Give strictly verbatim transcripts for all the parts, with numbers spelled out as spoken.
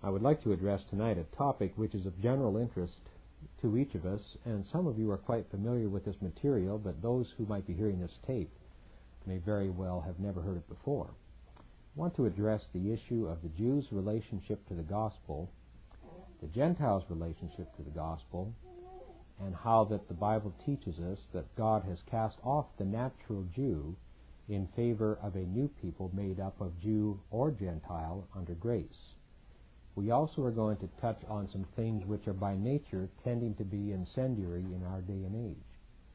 I would like to address tonight a topic which is of general interest to each of us, and some of you are quite familiar with this material, but those who might be hearing this tape may very well have never heard it before. I want to address the issue of the Jews' relationship to the gospel, the Gentiles' relationship to the gospel, and how that the Bible teaches us that God has cast off the natural Jew in favor of a new people made up of Jew or Gentile under grace. We also are going to touch on some things which are by nature tending to be incendiary in our day and age.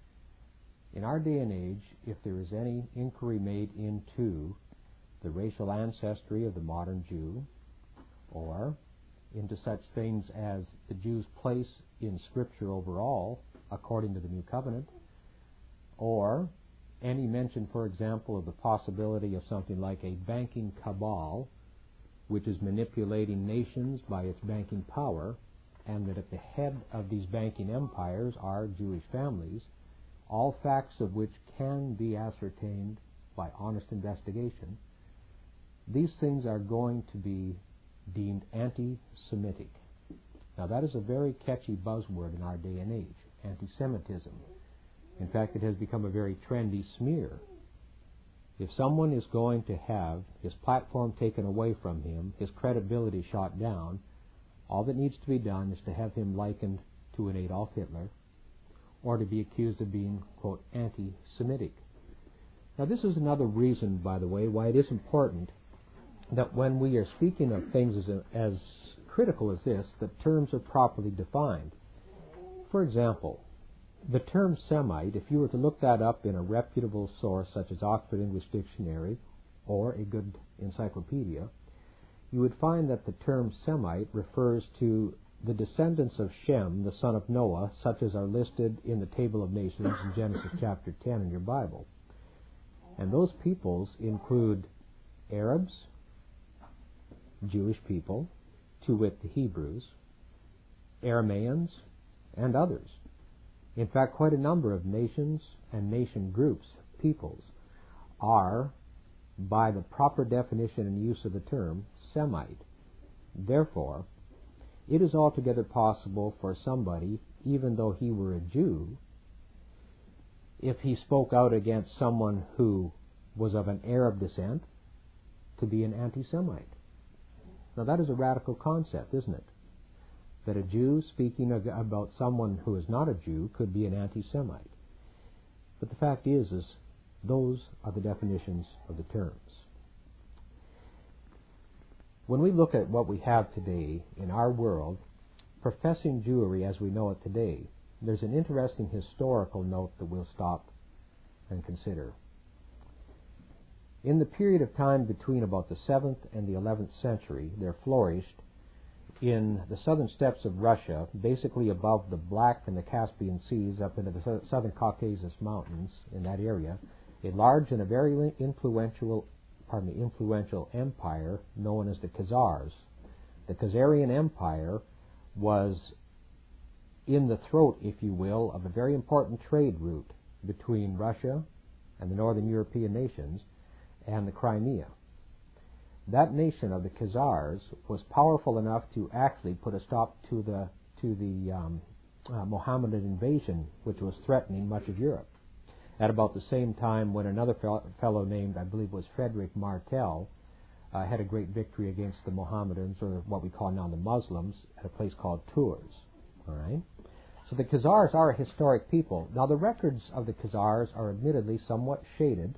In our day and age, if there is any inquiry made into the racial ancestry of the modern Jew, or into such things as the Jew's place in Scripture overall, according to the New Covenant, or any mention, for example, of the possibility of something like a banking cabal, which is manipulating nations by its banking power, and that at the head of these banking empires are Jewish families, all facts of which can be ascertained by honest investigation, these things are going to be deemed anti-Semitic. Now, that is a very catchy buzzword in our day and age, anti-Semitism. In fact, it has become a very trendy smear. If someone is going to have his platform taken away from him, his credibility shot down, all that needs to be done is to have him likened to an Adolf Hitler, or to be accused of being, quote, anti-Semitic. Now, this is another reason, by the way, why it is important that when we are speaking of things as, as critical as this, that terms are properly defined. For example, the term Semite, if you were to look that up in a reputable source such as Oxford English Dictionary or a good encyclopedia, you would find that the term Semite refers to the descendants of Shem, the son of Noah, such as are listed in the Table of Nations in Genesis chapter ten in your Bible. And those peoples include Arabs, Jewish people, to wit the Hebrews, Aramaeans, and others. In fact, quite a number of nations and nation groups, peoples, are, by the proper definition and use of the term, Semite. Therefore, it is altogether possible for somebody, even though he were a Jew, if he spoke out against someone who was of an Arab descent, to be an anti-Semite. Now, that is a radical concept, isn't it? That a Jew speaking about someone who is not a Jew could be an anti-Semite. But the fact is, is those are the definitions of the terms. When we look at what we have today in our world, professing Jewry as we know it today, there's an interesting historical note that we'll stop and consider. In the period of time between about the seventh and the eleventh century, there flourished in the southern steppes of Russia, basically above the Black and the Caspian Seas, up into the southern Caucasus Mountains, in that area, a large and a very influential, pardon me, influential empire known as the Khazars. The Khazarian Empire was in the throat, if you will, of a very important trade route between Russia and the northern European nations and the Crimea. That nation of the Khazars was powerful enough to actually put a stop to the to the um, uh, Mohammedan invasion, which was threatening much of Europe. At about the same time, when another fel- fellow named, I believe, was Frederick Martel, uh, had a great victory against the Mohammedans, or what we call now the Muslims, at a place called Tours. All right. So the Khazars are a historic people. Now, the records of the Khazars are admittedly somewhat shaded.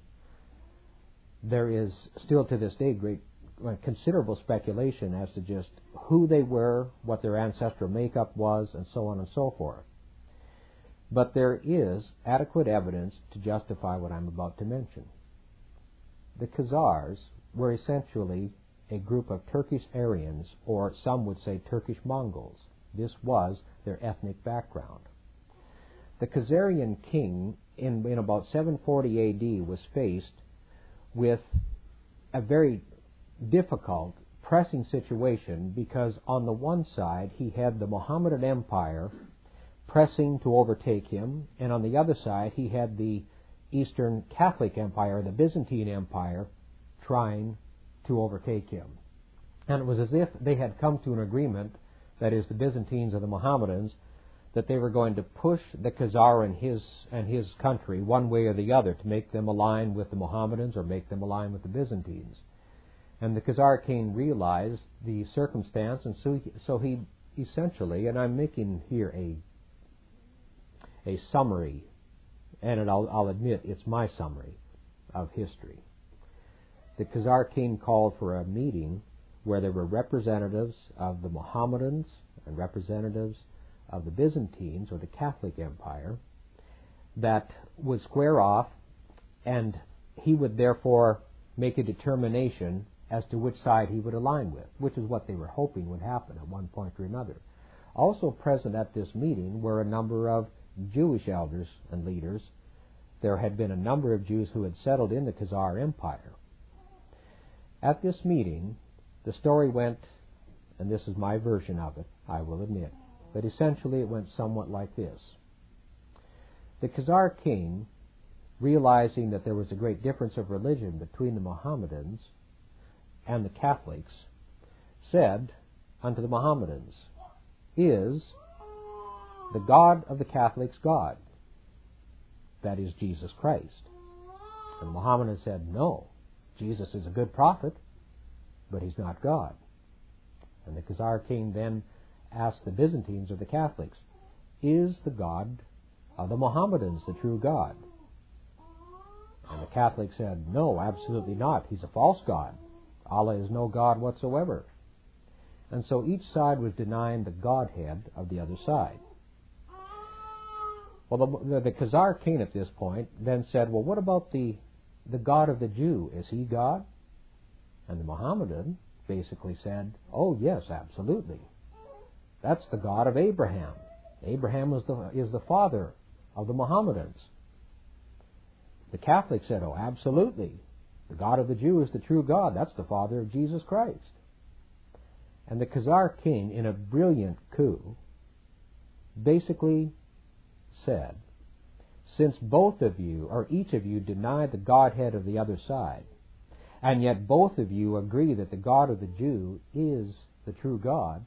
There is still to this day great considerable speculation as to just who they were, what their ancestral makeup was, and so on and so forth. But there is adequate evidence to justify what I'm about to mention. The Khazars were essentially a group of Turkish Aryans, or some would say Turkish Mongols. This was their ethnic background. The Khazarian king, in, in about seven forty A D, was faced with a very difficult, pressing situation, because on the one side he had the Mohammedan Empire pressing to overtake him, and on the other side he had the Eastern Catholic Empire, the Byzantine Empire, trying to overtake him. And it was as if they had come to an agreement, that is, the Byzantines and the Mohammedans, that they were going to push the Khazar and his and his country one way or the other to make them align with the Mohammedans or make them align with the Byzantines. And the Khazar king realized the circumstance, and so he, so he essentially, and I'm making here a a summary, and I'll, I'll admit it's my summary of history. The Khazar king called for a meeting where there were representatives of the Mohammedans and representatives of the Byzantines, or the Catholic Empire, that would square off, and he would therefore make a determination as to which side he would align with, which is what they were hoping would happen at one point or another. Also present at this meeting were a number of Jewish elders and leaders. There had been a number of Jews who had settled in the Khazar Empire. At this meeting, the story went, and this is my version of it, I will admit, but essentially it went somewhat like this. The Khazar king, realizing that there was a great difference of religion between the Mohammedans and the Catholics, said unto the Mohammedans, "Is the God of the Catholics God?" That is Jesus Christ. And the Mohammedans said, "No, Jesus is a good prophet, but he's not God." And the Khazar king then asked the Byzantines or the Catholics, "Is the God of the Mohammedans the true God?" And the Catholics said, "No, absolutely not. He's a false God. Allah is no God whatsoever." And so each side was denying the Godhead of the other side. Well, the, the, the Khazar king at this point then said, "Well, what about the, the God of the Jew? Is he God?" And the Mohammedan basically said, "Oh, yes, absolutely. That's the God of Abraham. Abraham is the, is the father of the Mohammedans." The Catholic said, "Oh, absolutely. The God of the Jew is the true God. That's the father of Jesus Christ." And the Khazar king, in a brilliant coup, basically said, "Since both of you, or each of you, deny the Godhead of the other side, and yet both of you agree that the God of the Jew is the true God,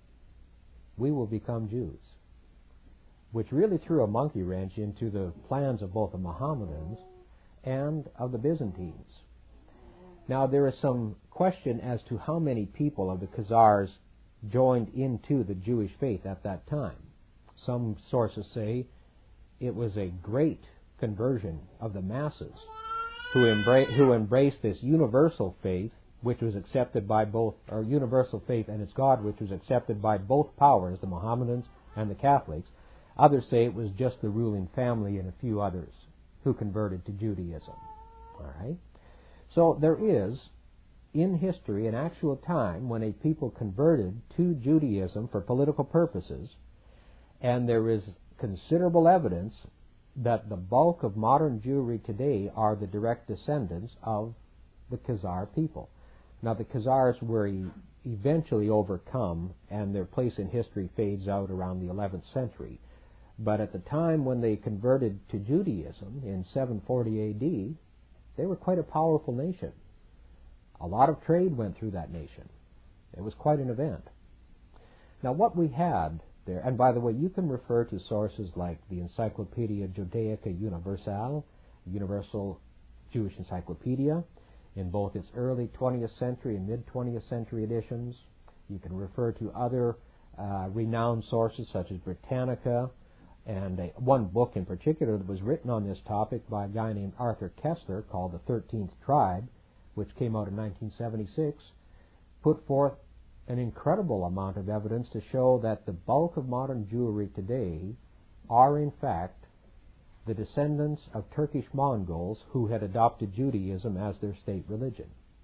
we will become Jews." Which really threw a monkey wrench into the plans of both the Mohammedans and of the Byzantines. Now, there is some question as to how many people of the Khazars joined into the Jewish faith at that time. Some sources say it was a great conversion of the masses who, embra- who embraced this universal faith, which was accepted by both, or universal faith and its God, which was accepted by both powers, the Mohammedans and the Catholics. Others say it was just the ruling family and a few others who converted to Judaism. All right? So there is, in history, an actual time when a people converted to Judaism for political purposes, and there is considerable evidence that the bulk of modern Jewry today are the direct descendants of the Khazar people. Now, the Khazars were e- eventually overcome, and their place in history fades out around the eleventh century. But at the time when they converted to Judaism in seven forty A D, they were quite a powerful nation. A lot of trade went through that nation. It was quite an event. Now, what we had there, and by the way, you can refer to sources like the Encyclopedia Judaica Universale, Universal Jewish Encyclopedia, in both its early twentieth century and mid-twentieth century editions. You can refer to other uh, renowned sources such as Britannica, and a, one book in particular that was written on this topic by a guy named Arthur Kessler called The Thirteenth Tribe, which came out in nineteen seventy-six, put forth an incredible amount of evidence to show that the bulk of modern Jewry today are in fact the descendants of Turkish Mongols who had adopted Judaism as their state religion.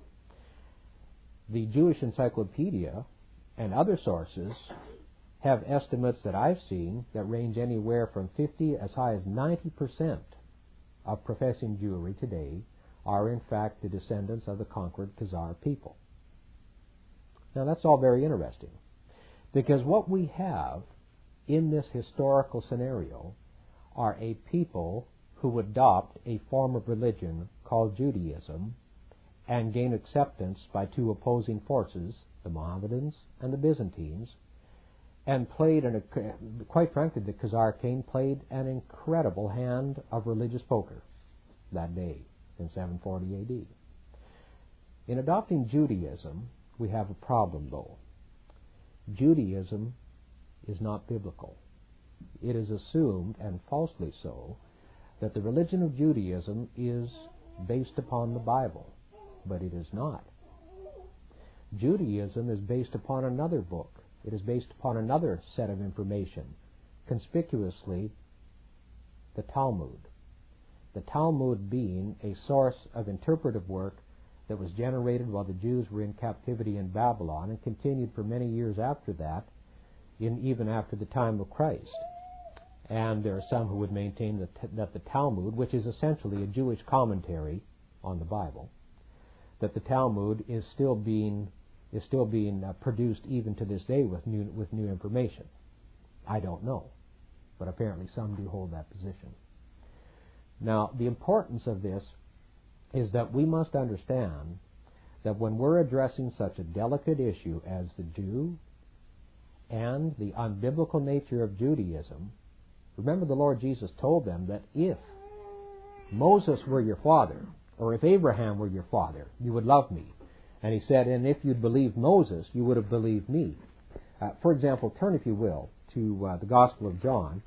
The Jewish Encyclopedia and other sources have estimates that I've seen that range anywhere from fifty as high as ninety percent of professing Jewry today are in fact the descendants of the conquered Khazar people. Now, that's all very interesting, because what we have in this historical scenario are a people who adopt a form of religion called Judaism and gain acceptance by two opposing forces, the Mohammedans and the Byzantines, and played, an, quite frankly, the Khazar king played an incredible hand of religious poker that day in seven forty A D. In adopting Judaism, we have a problem, though. Judaism is not biblical. It is assumed, and falsely so, that the religion of Judaism is based upon the Bible, but it is not. Judaism is based upon another book. It is based upon another set of information, conspicuously the Talmud. The Talmud being a source of interpretive work that was generated while the Jews were in captivity in Babylon and continued for many years after that, in even after the time of Christ. And there are some who would maintain that, that the Talmud, which is essentially a Jewish commentary on the Bible, that the Talmud is still being is still being uh, produced even to this day with new with new information. I don't know, but apparently some do hold that position. Now, the importance of this is that we must understand that when we're addressing such a delicate issue as the Jew and the unbiblical nature of Judaism, remember the Lord Jesus told them that if Moses were your father, or if Abraham were your father, you would love me. And he said, and if you'd believed Moses, you would have believed me. Uh, for example, turn, if you will, to uh, the Gospel of John.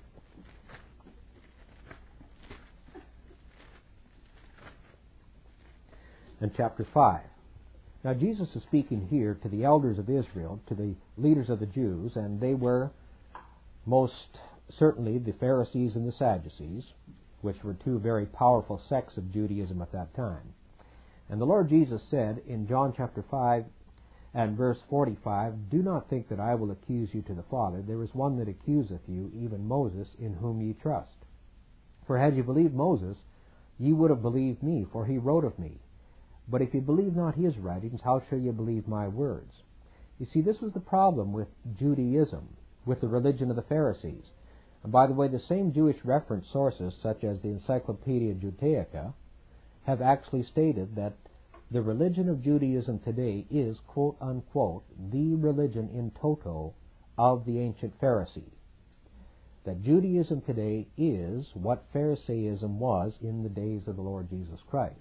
And chapter five. Now, Jesus is speaking here to the elders of Israel, to the leaders of the Jews, and they were most certainly the Pharisees and the Sadducees, which were two very powerful sects of Judaism at that time. And the Lord Jesus said in John chapter five and verse forty-five, "Do not think that I will accuse you to the Father. There is one that accuseth you, even Moses, in whom ye trust. For had you believed Moses, ye would have believed me, for he wrote of me. But if you believe not his writings, how shall you believe my words?" You see, this was the problem with Judaism, with the religion of the Pharisees. And by the way, the same Jewish reference sources, such as the Encyclopedia Judaica, have actually stated that the religion of Judaism today is, quote unquote, the religion in toto of the ancient Pharisee. That Judaism today is what Pharisaism was in the days of the Lord Jesus Christ.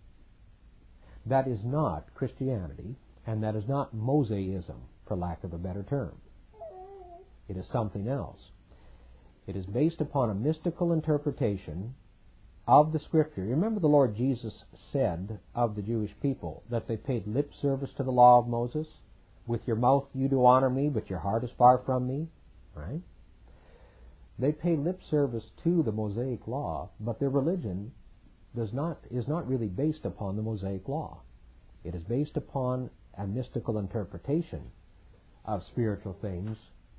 That is not Christianity, and that is not Mosaism, for lack of a better term. It is something else. It is based upon a mystical interpretation of the Scripture. You remember the Lord Jesus said of the Jewish people that they paid lip service to the law of Moses. With your mouth you do honor me, but your heart is far from me. Right? They pay lip service to the Mosaic law, but their religion does not is not really based upon the Mosaic law. It is based upon a mystical interpretation of spiritual things,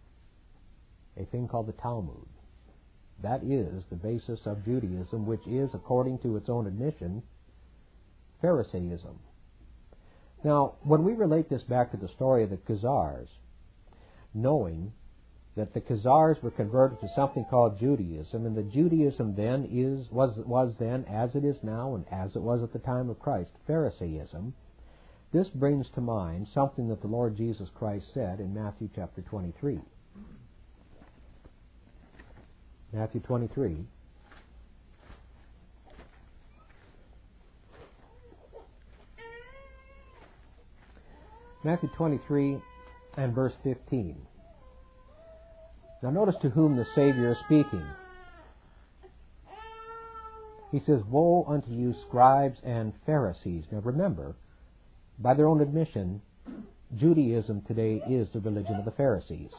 a thing called the Talmud. That is the basis of Judaism, which is, according to its own admission, Pharisaism. Now, when we relate this back to the story of the Khazars, knowing that the Khazars were converted to something called Judaism, and the Judaism then is was was then, as it is now, and as it was at the time of Christ, Pharisaism, this brings to mind something that the Lord Jesus Christ said in Matthew chapter twenty-three. Matthew twenty-three. Matthew twenty-three and verse fifteen. Now notice to whom the Savior is speaking. He says, "Woe unto you, scribes and Pharisees." Now remember, by their own admission, Judaism today is the religion of the Pharisees.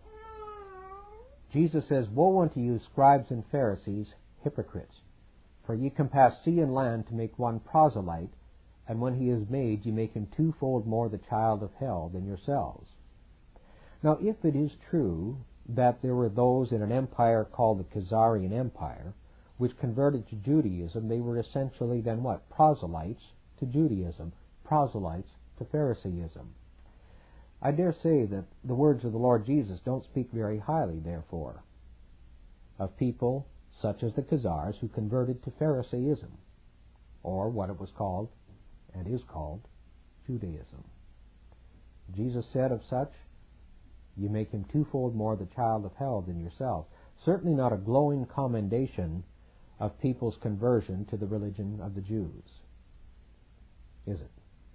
Jesus says, "Woe unto you, scribes and Pharisees, hypocrites! For ye compass sea and land to make one proselyte, and when he is made, ye make him twofold more the child of hell than yourselves." Now, if it is true that there were those in an empire called the Khazarian Empire, which converted to Judaism, they were essentially then what? Proselytes to Judaism, proselytes to Pharisaism. I dare say that the words of the Lord Jesus don't speak very highly, therefore, of people such as the Khazars who converted to Pharisaism, or what it was called, and is called, Judaism. Jesus said of such, you make him twofold more the child of hell than yourself. Certainly not a glowing commendation of people's conversion to the religion of the Jews, is it?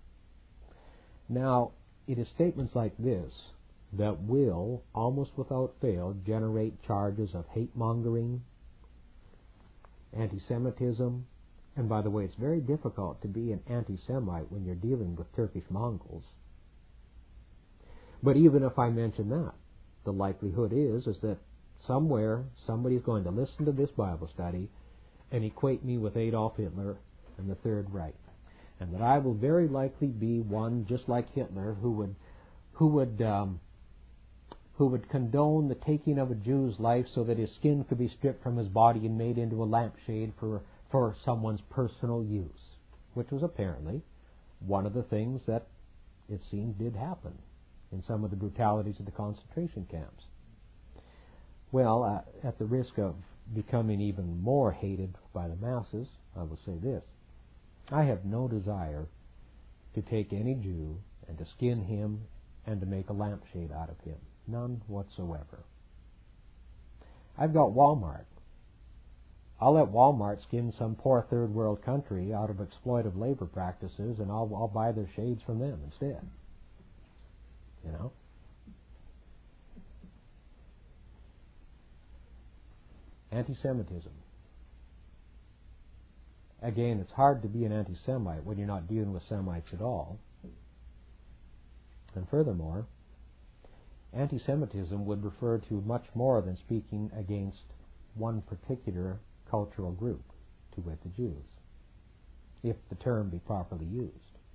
Now, it is statements like this that will, almost without fail, generate charges of hate-mongering, anti-Semitism, and by the way, it's very difficult to be an anti-Semite when you're dealing with Turkish Mongols. But even if I mention that, the likelihood is, is that somewhere somebody's going to listen to this Bible study and equate me with Adolf Hitler and the Third Reich, and that I will very likely be one just like Hitler who would, who would, um, who would condone the taking of a Jew's life so that his skin could be stripped from his body and made into a lampshade for for someone's personal use, which was apparently one of the things that it seemed did happen in some of the brutalities of the concentration camps. Well, uh, at the risk of becoming even more hated by the masses, I will say this. I have no desire to take any Jew and to skin him and to make a lampshade out of him. None whatsoever. I've got Walmart. I'll let Walmart skin some poor third world country out of exploitive labor practices, and I'll, I'll buy their shades from them instead. You know? Anti-Semitism. Again, it's hard to be an anti-Semite when you're not dealing with Semites at all. And furthermore, anti-Semitism would refer to much more than speaking against one particular cultural group, to wit the Jews, if the term be properly used.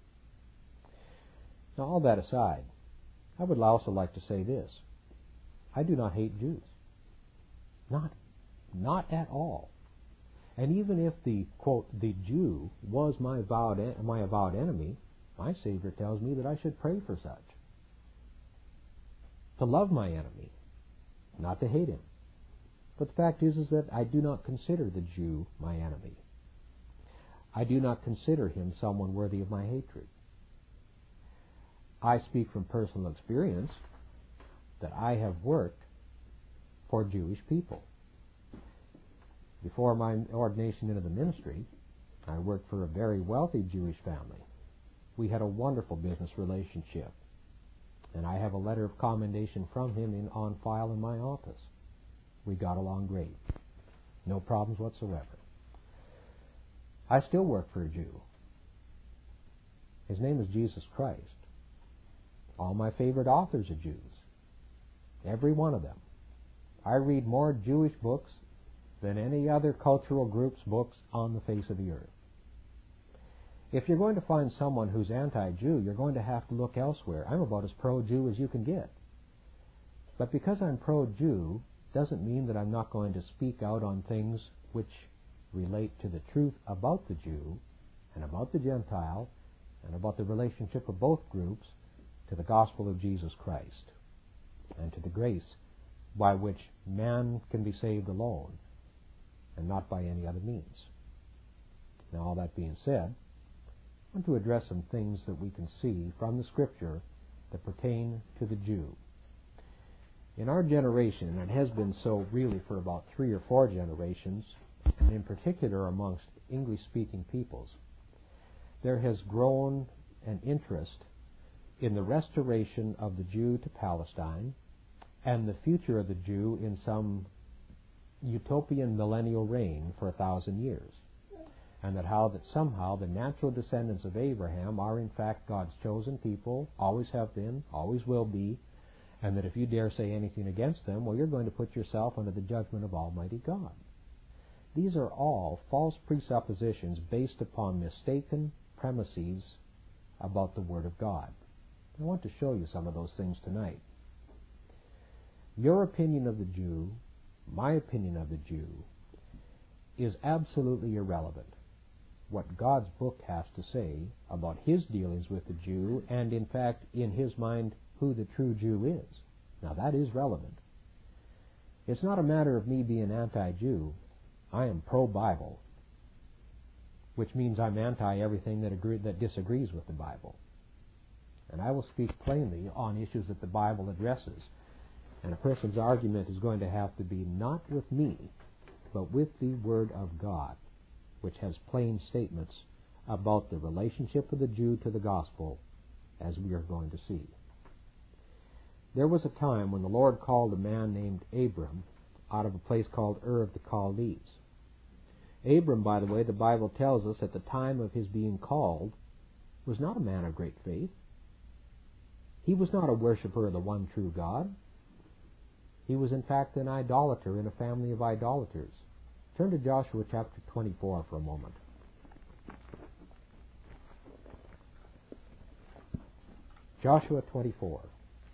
Now, all that aside, I would also like to say this. I do not hate Jews. Not, not at all. And even if the, quote, the Jew was my avowed, my avowed enemy, my Savior tells me that I should pray for such. To love my enemy, not to hate him. But the fact is, is that I do not consider the Jew my enemy. I do not consider him someone worthy of my hatred. I speak from personal experience that I have worked for Jewish people. Before my ordination into the ministry, I worked for a very wealthy Jewish family. We had a wonderful business relationship, and I have a letter of commendation from him in, on file in my office. We got along great. No problems whatsoever. I still work for a Jew. His name is Jesus Christ. All my favorite authors are Jews. Every one of them. I read more Jewish books than any other cultural group's books on the face of the earth. If you're going to find someone who's anti-Jew, you're going to have to look elsewhere. I'm about as pro-Jew as you can get. But because I'm pro-Jew, doesn't mean that I'm not going to speak out on things which relate to the truth about the Jew and about the Gentile and about the relationship of both groups to the gospel of Jesus Christ and to the grace by which man can be saved alone and not by any other means. Now, all that being said, I want to address some things that we can see from the Scripture that pertain to the Jew. In our generation, and it has been so really for about three or four generations, and in particular amongst English-speaking peoples, there has grown an interest in the restoration of the Jew to Palestine and the future of the Jew in some utopian millennial reign for a thousand years, and that how that somehow the natural descendants of Abraham are in fact God's chosen people, always have been, always will be, and that if you dare say anything against them, well, you're going to put yourself under the judgment of Almighty God. These are all false presuppositions based upon mistaken premises about the Word of God. I want to show you some of those things tonight. Your opinion of the Jew, my opinion of the Jew, is absolutely irrelevant. What God's book has to say about His dealings with the Jew, and in fact, in His mind, who the true Jew is. Now that is relevant. It's not a matter of me being anti-Jew. I am pro-Bible, which means I'm anti everything that agree, that disagrees with the Bible. And I will speak plainly on issues that the Bible addresses. And a person's argument is going to have to be not with me, but with the Word of God, which has plain statements about the relationship of the Jew to the gospel, as we are going to see. There was a time when the Lord called a man named Abram out of a place called Ur of the Chaldees. Abram, by the way, the Bible tells us at the time of his being called, was not a man of great faith. He was not a worshiper of the one true God. He was in fact an idolater in a family of idolaters. Turn to Joshua chapter twenty-four for a moment. Joshua twenty-four.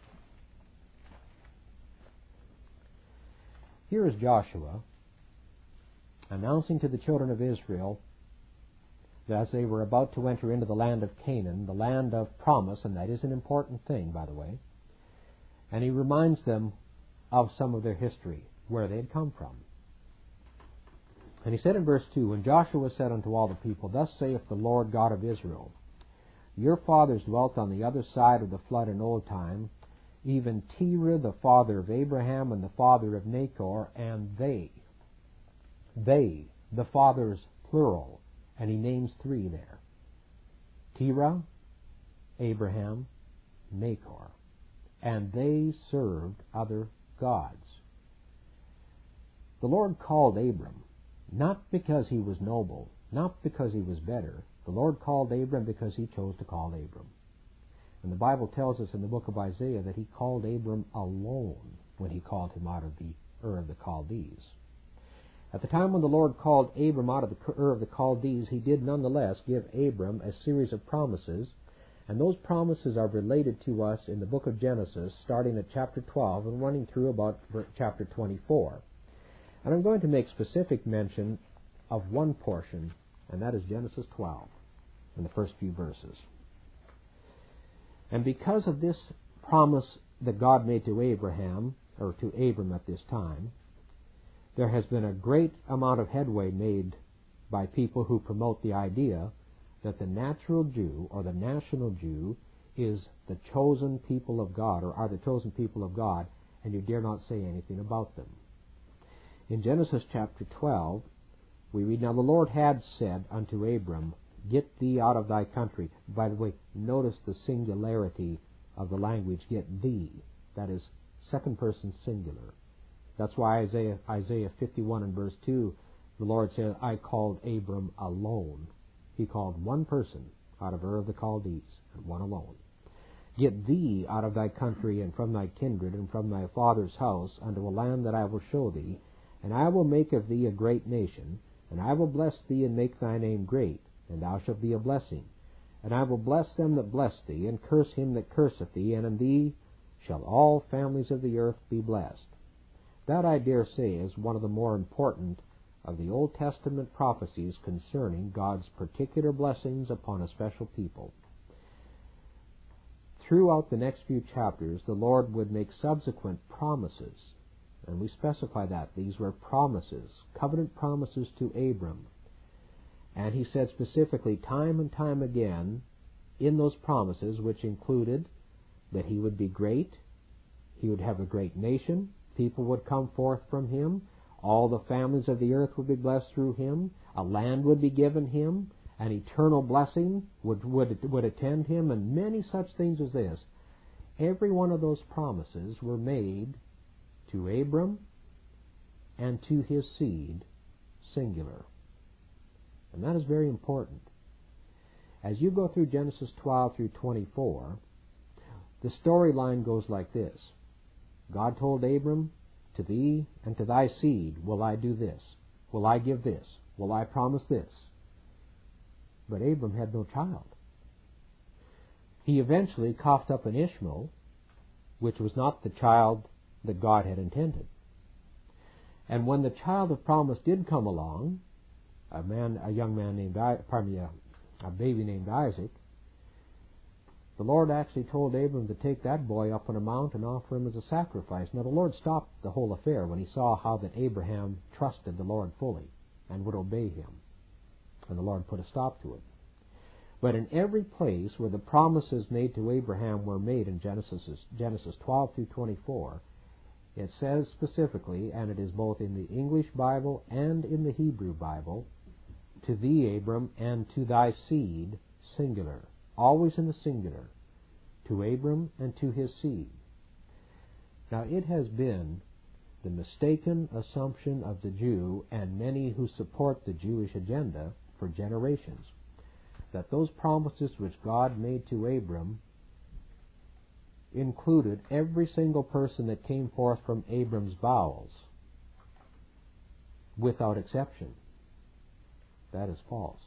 Here is Joshua announcing to the children of Israel that as they were about to enter into the land of Canaan, the land of promise, and that is an important thing, by the way, and he reminds them of some of their history, where they had come from. And he said in verse two, "And Joshua said unto all the people, Thus saith the Lord God of Israel, Your fathers dwelt on the other side of the flood in old time, even Terah, the father of Abraham, and the father of Nachor, and they, they, the fathers, plural, and he names three there. Terah, Abraham, Nachor, and they served other gods." The Lord called Abram, not because he was noble, not because he was better. The Lord called Abram because he chose to call Abram. And the Bible tells us in the book of Isaiah that he called Abram alone when he called him out of the Ur of the Chaldees. At the time when the Lord called Abram out of the Ur of the Chaldees, he did nonetheless give Abram a series of promises, and those promises are related to us in the book of Genesis, starting at chapter twelve and running through about chapter twenty-four. And I'm going to make specific mention of one portion, and that is Genesis twelve, in the first few verses. "And because of this promise that God made to Abraham, or to Abram at this time, there has been a great amount of headway made by people who promote the idea that the natural Jew, or the national Jew, is the chosen people of God, or are the chosen people of God, and you dare not say anything about them. In Genesis chapter twelve, we read, "Now the Lord had said unto Abram, Get thee out of thy country." By the way, notice the singularity of the language, get thee. That is second person singular. That's why Isaiah, Isaiah fifty-one and verse two, the Lord said, "I called Abram alone." He called one person out of Ur of the Chaldees, and one alone. "Get thee out of thy country, and from thy kindred, and from thy father's house, unto a land that I will show thee, and I will make of thee a great nation, and I will bless thee, and make thy name great, and thou shalt be a blessing. And I will bless them that bless thee, and curse him that curseth thee, and in thee shall all families of the earth be blessed." That, I dare say, is one of the more important of the Old Testament prophecies concerning God's particular blessings upon a special people. Throughout the next few chapters, the Lord would make subsequent promises, and we specify that. These were promises, covenant promises to Abram. And he said specifically, time and time again, in those promises, which included that he would be great, he would have a great nation, people would come forth from him, all the families of the earth would be blessed through him, a land would be given him, an eternal blessing would, would, would attend him, and many such things as this. Every one of those promises were made to Abram and to his seed, singular. And that is very important. As you go through Genesis twelve through twenty-four, the storyline goes like this. God told Abram, "To thee and to thy seed will I do this, will I give this, will I promise this." But Abram had no child. He eventually coughed up an Ishmael, which was not the child that God had intended. And when the child of promise did come along, a man, a young man named, pardon me, a, a baby named Isaac, the Lord actually told Abram to take that boy up on a mount and offer him as a sacrifice. Now the Lord stopped the whole affair when he saw how that Abraham trusted the Lord fully and would obey him. And the Lord put a stop to it. But in every place where the promises made to Abraham were made in Genesis, Genesis twelve through twenty-four, it says specifically, and it is both in the English Bible and in the Hebrew Bible, to thee, Abram, and to thy seed, singular, always in the singular, to Abram and to his seed. Now it has been the mistaken assumption of the Jew and many who support the Jewish agenda for generations that those promises which God made to Abram included every single person that came forth from Abram's bowels, without exception. That is false.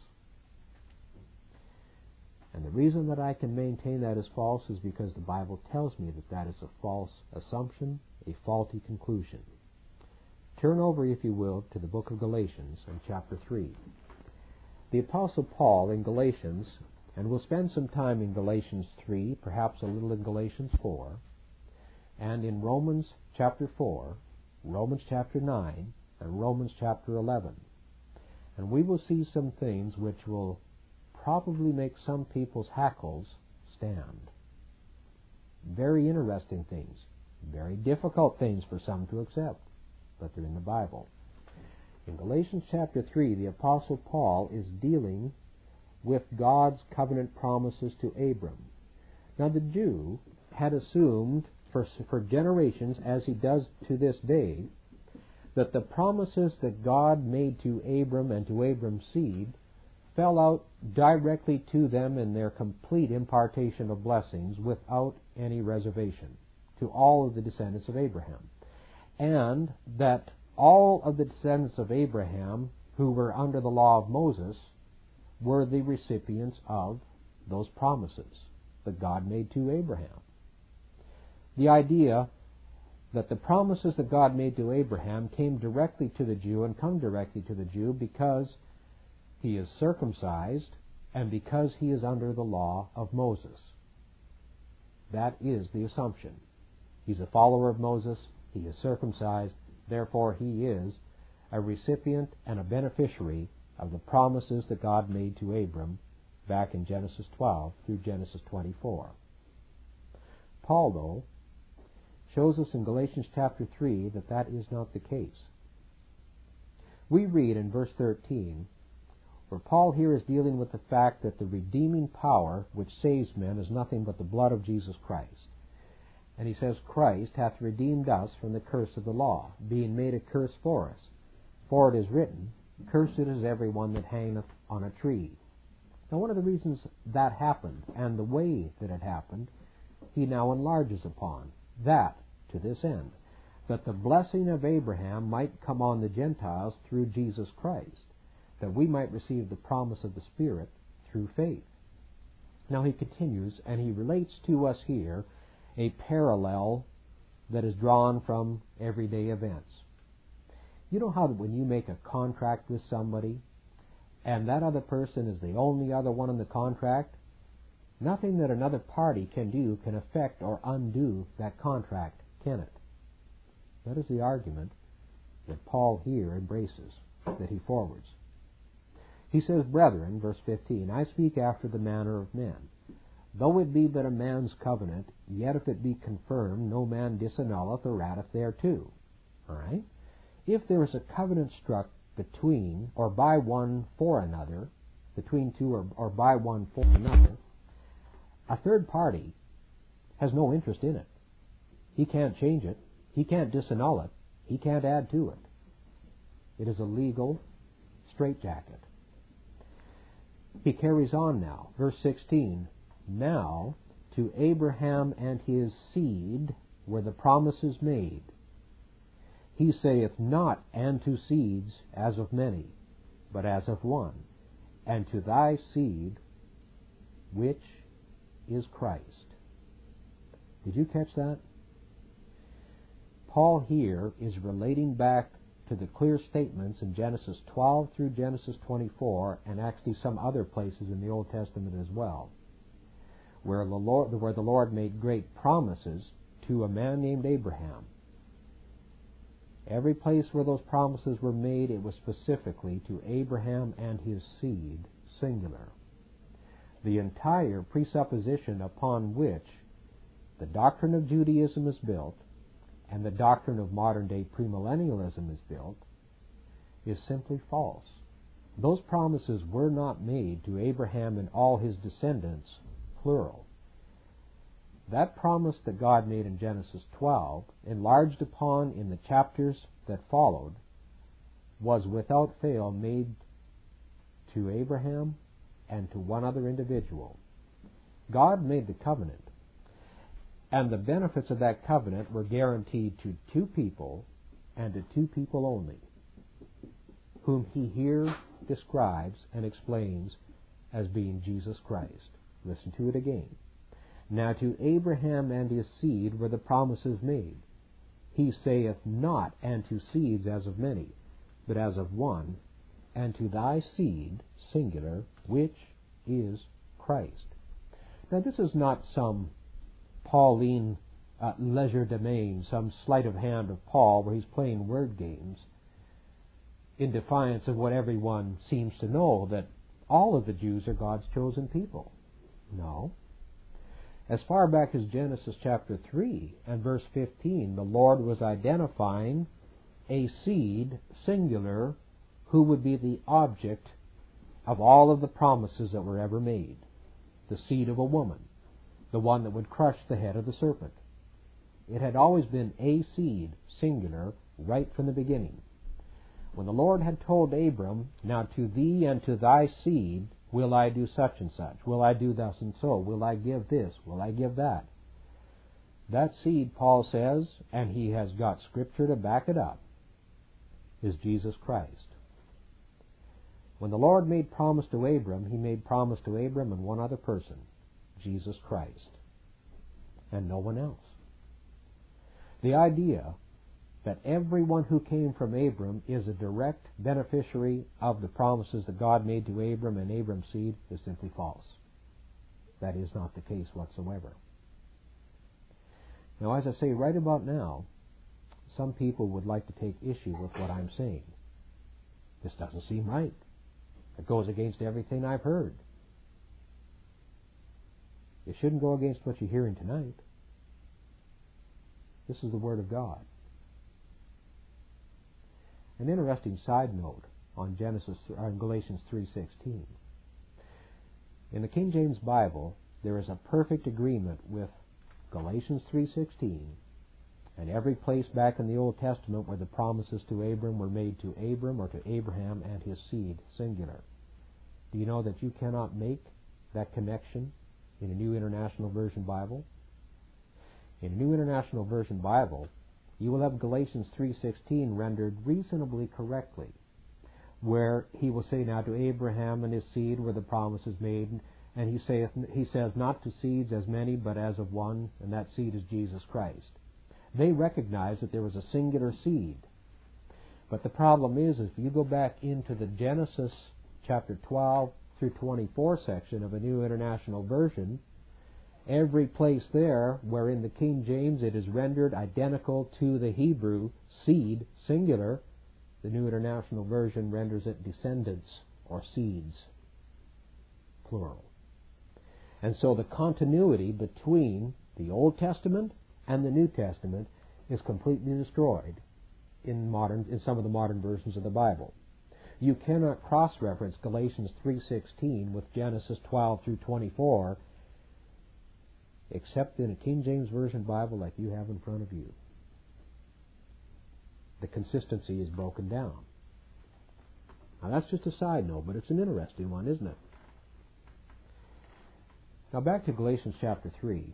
And the reason that I can maintain that is false is because the Bible tells me that that is a false assumption, a faulty conclusion. Turn over, if you will, to the book of Galatians in chapter three. The Apostle Paul in Galatians, and we'll spend some time in Galatians three, perhaps a little in Galatians four, and in Romans chapter four, Romans chapter nine, and Romans chapter eleven. And we will see some things which will probably make some people's hackles stand. Very interesting things, very difficult things for some to accept, but they're in the Bible. In Galatians chapter three, the Apostle Paul is dealing with God's covenant promises to Abram. Now the Jew had assumed for, for generations, as he does to this day, that the promises that God made to Abram and to Abram's seed fell out directly to them in their complete impartation of blessings without any reservation to all of the descendants of Abraham. And that all of the descendants of Abraham who were under the law of Moses were the recipients of those promises that God made to Abraham. The idea that the promises that God made to Abraham came directly to the Jew and come directly to the Jew because he is circumcised and because he is under the law of Moses. That is the assumption. He's a follower of Moses, he is circumcised, therefore he is a recipient and a beneficiary of the promises that God made to Abram back in Genesis twelve through Genesis twenty-four. Paul, though, shows us in Galatians chapter three that that is not the case. We read in verse thirteen, where Paul here is dealing with the fact that the redeeming power which saves men is nothing but the blood of Jesus Christ. And he says, Christ hath redeemed us from the curse of the law, being made a curse for us. For it is written, Cursed is every one that hangeth on a tree. Now one of the reasons that happened, and the way that it happened, he now enlarges upon. That, to this end, that the blessing of Abraham might come on the Gentiles through Jesus Christ, that we might receive the promise of the Spirit through faith. Now he continues, and he relates to us here a parallel that is drawn from everyday events. You know how that when you make a contract with somebody, and that other person is the only other one in the contract, nothing that another party can do can affect or undo that contract, can it? That is the argument that Paul here embraces, that he forwards. He says, Brethren, verse fifteen, I speak after the manner of men. Though it be but a man's covenant, yet if it be confirmed, no man disannulleth or addeth thereto. All right? If there is a covenant struck between, or by one for another, between two or, or by one for another, a third party has no interest in it. He can't change it. He can't disannul it. He can't add to it. It is a legal straitjacket. He carries on now. Verse sixteen, Now to Abraham and his seed were the promises made. He saith not, and to seeds as of many, but as of one, and to thy seed, which is Christ. Did you catch that? Paul here is relating back to the clear statements in Genesis twelve through Genesis twenty-four, and actually some other places in the Old Testament as well, where the Lord, where the Lord made great promises to a man named Abraham. Every place where those promises were made, it was specifically to Abraham and his seed, singular. the entire presupposition upon which the doctrine of Judaism is built and the doctrine of modern-day premillennialism is built is simply false. Those promises were not made to Abraham and all his descendants, plural. That promise that God made in Genesis twelve, enlarged upon in the chapters that followed, was without fail made to Abraham and to one other individual. God made the covenant, and the benefits of that covenant were guaranteed to two people and to two people only, whom he here describes and explains as being Jesus Christ. Listen to it again. Now to Abraham and his seed were the promises made. He saith not, and to seeds as of many, but as of one, and to thy seed, singular, which is Christ. Now this is not some Pauline uh, legerdemain, some sleight of hand of Paul where he's playing word games in defiance of what everyone seems to know, that all of the Jews are God's chosen people. No. As far back as Genesis chapter three and verse fifteen, the Lord was identifying a seed, singular, who would be the object of all of the promises that were ever made. The seed of a woman, the one that would crush the head of the serpent. It had always been a seed, singular, right from the beginning. When the Lord had told Abram, now to thee and to thy seed will I do such and such, will I do thus and so, will I give this, will I give that. That seed, Paul says, and he has got Scripture to back it up, is Jesus Christ. When the Lord made promise to Abram, he made promise to Abram and one other person, Jesus Christ, and no one else. The idea that everyone who came from Abram is a direct beneficiary of the promises that God made to Abram and Abram's seed is simply false. That is not the case whatsoever. Now, as I say right about now, some people would like to take issue with what I'm saying. This doesn't seem right. It goes against everything I've heard. It shouldn't go against what you're hearing tonight. This is the Word of God. An interesting side note on Genesis, on Galatians three sixteen. In the King James Bible, there is a perfect agreement with Galatians three sixteen and every place back in the Old Testament where the promises to Abram were made to Abram or to Abraham and his seed, singular. Do you know that you cannot make that connection in a New International Version Bible? In a New International Version Bible, you will have Galatians three sixteen rendered reasonably correctly, where he will say, now to Abraham and his seed were the promises made, and he saith, he says, not to seeds as many, but as of one, and that seed is Jesus Christ. They recognize that there was a singular seed. But the problem is, if you go back into the Genesis chapter twelve through twenty-four section of a New International Version, every place there where in the King James it is rendered identical to the Hebrew seed, singular, the New International Version renders it descendants or seeds, plural. And so the continuity between the Old Testament and the New Testament is completely destroyed in modern in some of the modern versions of the Bible. You cannot cross-reference Galatians three sixteen with Genesis twelve through twenty-four except in a King James Version Bible like you have in front of you. The consistency is broken down. Now that's just a side note, but it's an interesting one, isn't it? Now back to Galatians chapter three.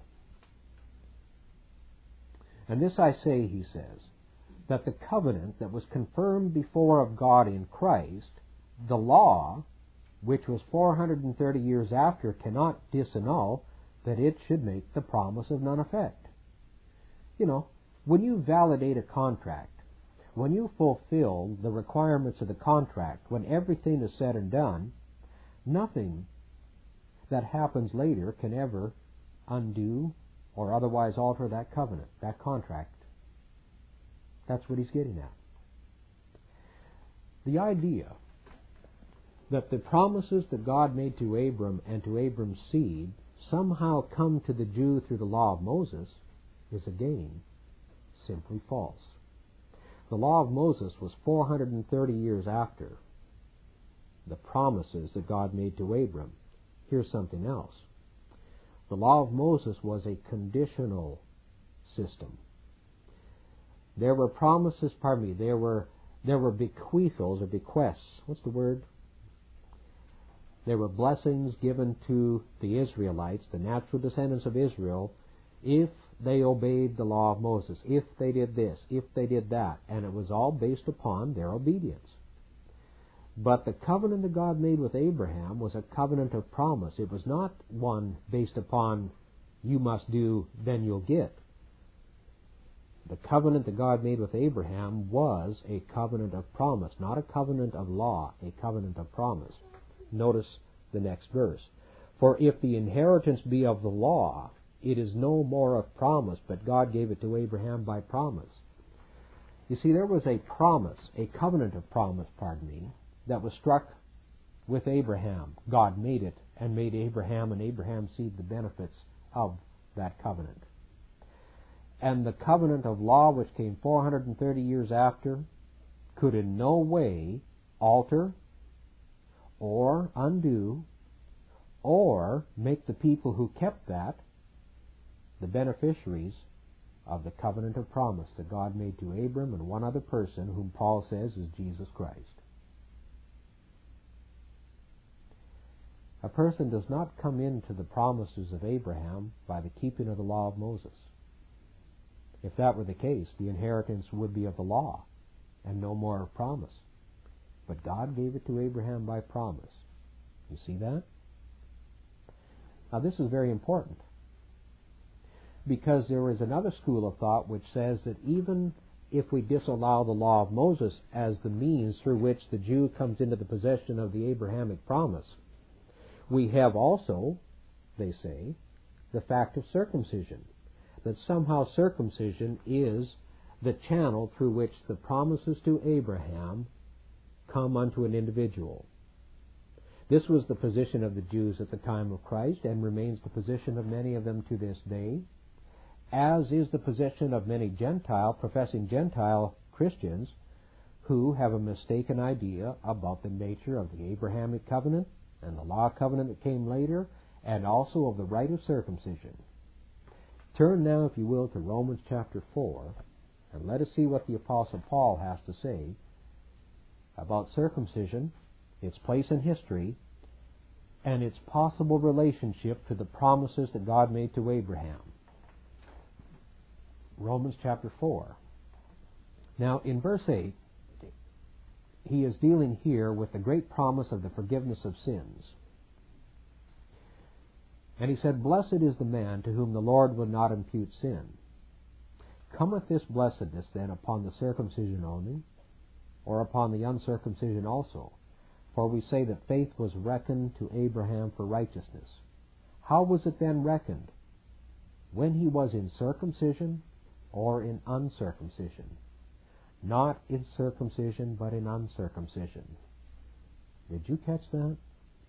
And this I say, he says, that the covenant that was confirmed before of God in Christ, the law, which was four hundred thirty years after, cannot disannul, that it should make the promise of none effect. You know, when you validate a contract, when you fulfill the requirements of the contract, when everything is said and done, nothing that happens later can ever undo or otherwise alter that covenant, that contract. That's what he's getting at. The idea that the promises that God made to Abram and to Abram's seed somehow come to the Jew through the law of Moses is again simply false. The law of Moses was four hundred thirty years after the promises that God made to Abram. Here's something else. The law of Moses was a conditional system. There were promises, pardon me, there were there were bequeathals or bequests. What's the word? There were blessings given to the Israelites, the natural descendants of Israel, if they obeyed the law of Moses, if they did this, if they did that, and it was all based upon their obedience. But the covenant that God made with Abraham was a covenant of promise. It was not one based upon you must do, then you'll get. The covenant that God made with Abraham was a covenant of promise, not a covenant of law, a covenant of promise. Notice the next verse. For if the inheritance be of the law, it is no more of promise, but God gave it to Abraham by promise. You see, there was a promise, a covenant of promise, pardon me, that was struck with Abraham. God made it and made Abraham and Abraham's seed the benefits of that covenant. And the covenant of law, which came four hundred thirty years after, could in no way alter or undo or make the people who kept that the beneficiaries of the covenant of promise that God made to Abram and one other person, whom Paul says is Jesus Christ. A person does not come into the promises of Abraham by the keeping of the law of Moses. If that were the case, the inheritance would be of the law and no more of promise. But God gave it to Abraham by promise. You see that? Now this is very important, because there is another school of thought which says that even if we disallow the law of Moses as the means through which the Jew comes into the possession of the Abrahamic promise, we have also, they say, the fact of circumcision, that somehow circumcision is the channel through which the promises to Abraham come unto an individual. This was the position of the Jews at the time of Christ and remains the position of many of them to this day, as is the position of many Gentile, professing Gentile Christians who have a mistaken idea about the nature of the Abrahamic covenant and the law covenant that came later, and also of the rite of circumcision. Turn now, if you will, to Romans chapter four, and let us see what the Apostle Paul has to say about circumcision, its place in history, and its possible relationship to the promises that God made to Abraham. Romans chapter four. Now, in verse eight, he is dealing here with the great promise of the forgiveness of sins. And he said, Blessed is the man to whom the Lord will not impute sin. Cometh this blessedness then upon the circumcision only, or upon the uncircumcision also? For we say that faith was reckoned to Abraham for righteousness. How was it then reckoned? When he was in circumcision or in uncircumcision? Not in circumcision, but in uncircumcision. Did you catch that?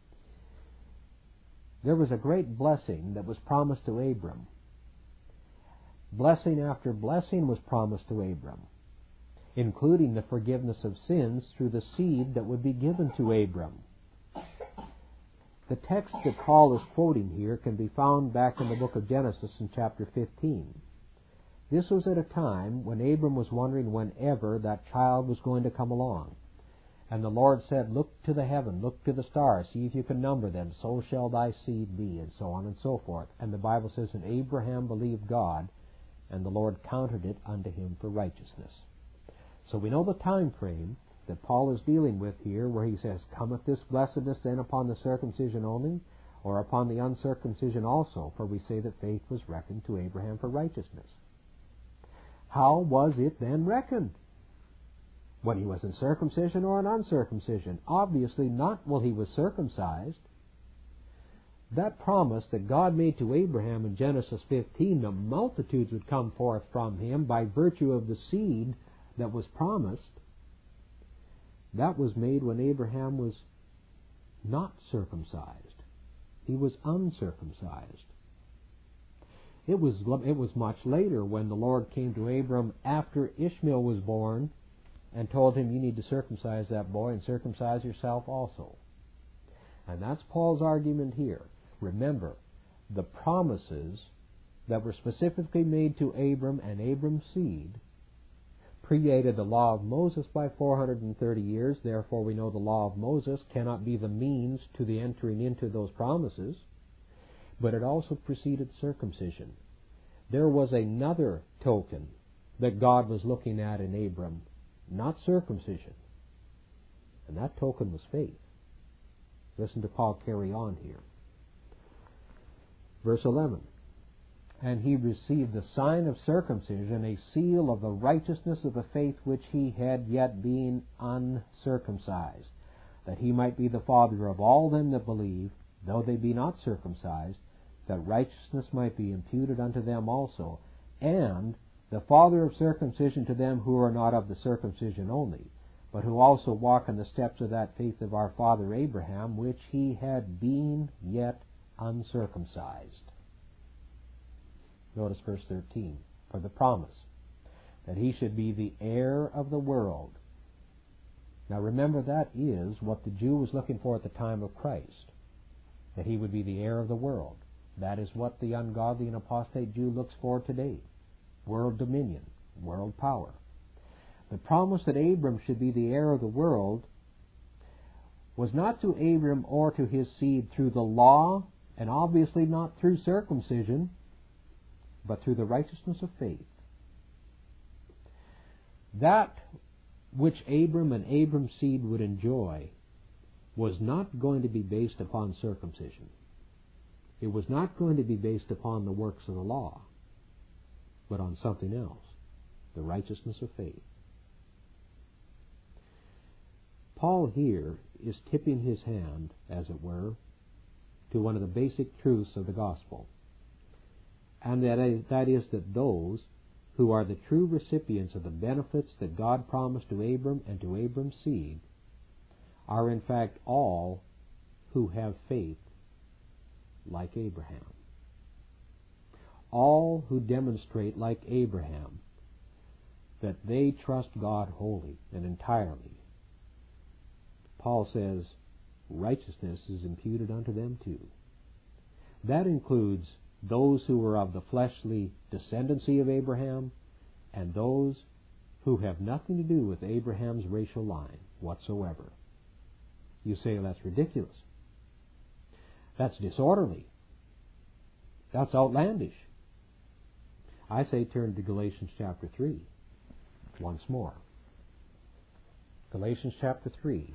There was a great blessing that was promised to Abram. Blessing after blessing was promised to Abram, including the forgiveness of sins through the seed that would be given to Abram. The text that Paul is quoting here can be found back in the book of Genesis in chapter fifteen. This was at a time when Abram was wondering whenever that child was going to come along. And the Lord said, Look to the heaven, look to the stars, see if you can number them, so shall thy seed be, and so on and so forth. And the Bible says, And Abraham believed God, and the Lord counted it unto him for righteousness. So we know the time frame that Paul is dealing with here, where he says, Cometh this blessedness then upon the circumcision only, or upon the uncircumcision also? For we say that faith was reckoned to Abraham for righteousness. How was it then reckoned? When he was in circumcision or in uncircumcision? Obviously not while he was circumcised. That promise that God made to Abraham in Genesis fifteen, the multitudes would come forth from him by virtue of the seed that was promised, that was made when Abraham was not circumcised. He was uncircumcised. It was, it was much later when the Lord came to Abram after Ishmael was born and told him, you need to circumcise that boy and circumcise yourself also. And that's Paul's argument here. Remember, the promises that were specifically made to Abram and Abram's seed predated the law of Moses by four hundred thirty years. Therefore, we know the law of Moses cannot be the means to the entering into those promises. But it also preceded circumcision. There was another token that God was looking at in Abram, not circumcision. And that token was faith. Listen to Paul carry on here. Verse eleven. And he received the sign of circumcision, a seal of the righteousness of the faith which he had yet been uncircumcised, that he might be the father of all them that believe, though they be not circumcised, that righteousness might be imputed unto them also, and the father of circumcision to them who are not of the circumcision only, but who also walk in the steps of that faith of our father Abraham, which he had been yet uncircumcised. Notice verse thirteen, for the promise that he should be the heir of the world. Now remember, that is what the Jew was looking for at the time of Christ, that he would be the heir of the world. That is what the ungodly and apostate Jew looks for today. World dominion, world power. The promise that Abram should be the heir of the world was not to Abram or to his seed through the law, and obviously not through circumcision, but through the righteousness of faith. That which Abram and Abram's seed would enjoy was not going to be based upon circumcision. It was not going to be based upon the works of the law, but on something else, the righteousness of faith. Paul here is tipping his hand, as it were, to one of the basic truths of the gospel. And that is, that is that those who are the true recipients of the benefits that God promised to Abram and to Abram's seed are in fact all who have faith like Abraham. All who demonstrate like Abraham that they trust God wholly and entirely. Paul says righteousness is imputed unto them too. That includes those who are of the fleshly descendancy of Abraham, and those who have nothing to do with Abraham's racial line whatsoever. You say, well, that's ridiculous. That's disorderly. That's outlandish. I say turn to Galatians chapter three once more. Galatians chapter three.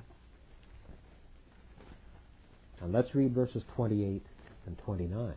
And let's read verses twenty-eight and twenty-nine.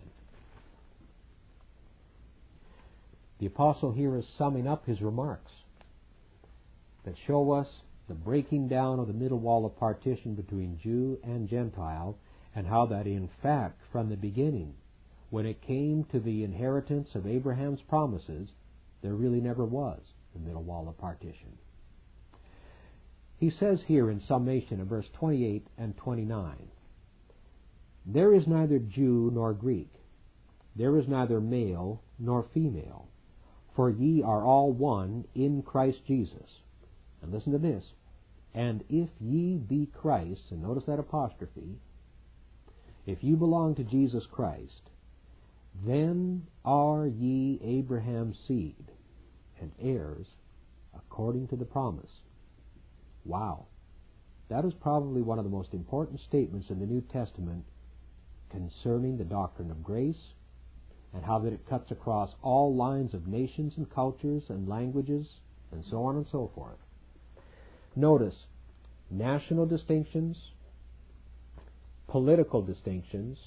The apostle here is summing up his remarks that show us the breaking down of the middle wall of partition between Jew and Gentile, and how that in fact from the beginning, when it came to the inheritance of Abraham's promises, there really never was the middle wall of partition. He says here in summation in verse twenty-eight and twenty-nine, there is neither Jew nor Greek, there is neither male nor female, for ye are all one in Christ Jesus. And listen to this. And if ye be Christ, and notice that apostrophe, if you belong to Jesus Christ, then are ye Abraham's seed, and heirs according to the promise. Wow. That is probably one of the most important statements in the New Testament concerning the doctrine of grace, and how that it cuts across all lines of nations and cultures and languages, and so on and so forth. Notice, national distinctions, political distinctions,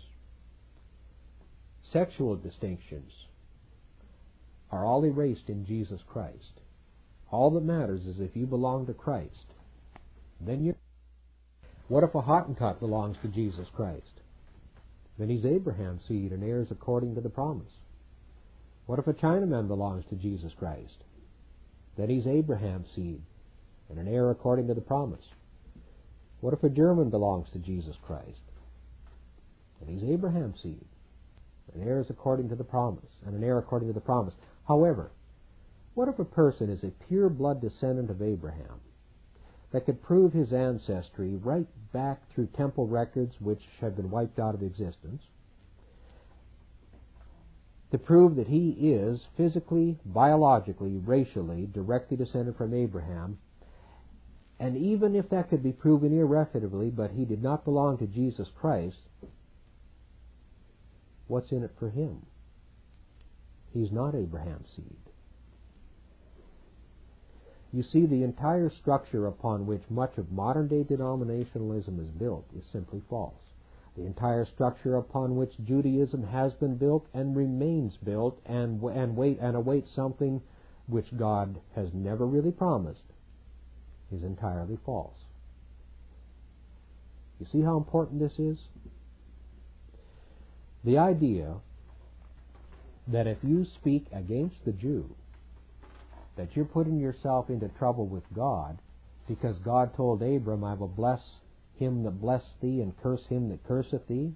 sexual distinctions are all erased in Jesus Christ. All that matters is if you belong to Christ, then you're... What if a Hottentot belongs to Jesus Christ? Then he's Abraham's seed and heirs according to the promise. What if a Chinaman belongs to Jesus Christ? Then he's Abraham's seed and an heir according to the promise. What if a German belongs to Jesus Christ? And he's Abraham's seed. An heir is according to the promise, and an heir according to the promise. However, what if a person is a pure blood descendant of Abraham that could prove his ancestry right back through temple records which have been wiped out of existence, to prove that he is physically, biologically, racially, directly descended from Abraham, and even if that could be proven irrefutably, but he did not belong to Jesus Christ, what's in it for him? He's not Abraham's seed. You see, the entire structure upon which much of modern-day denominationalism is built is simply false. The entire structure upon which Judaism has been built and remains built and and wait and awaits something which God has never really promised is entirely false. You see how important this is? The idea that if you speak against the Jew, that you're putting yourself into trouble with God because God told Abram, I will bless him that blesseth thee and curse him that curseth thee,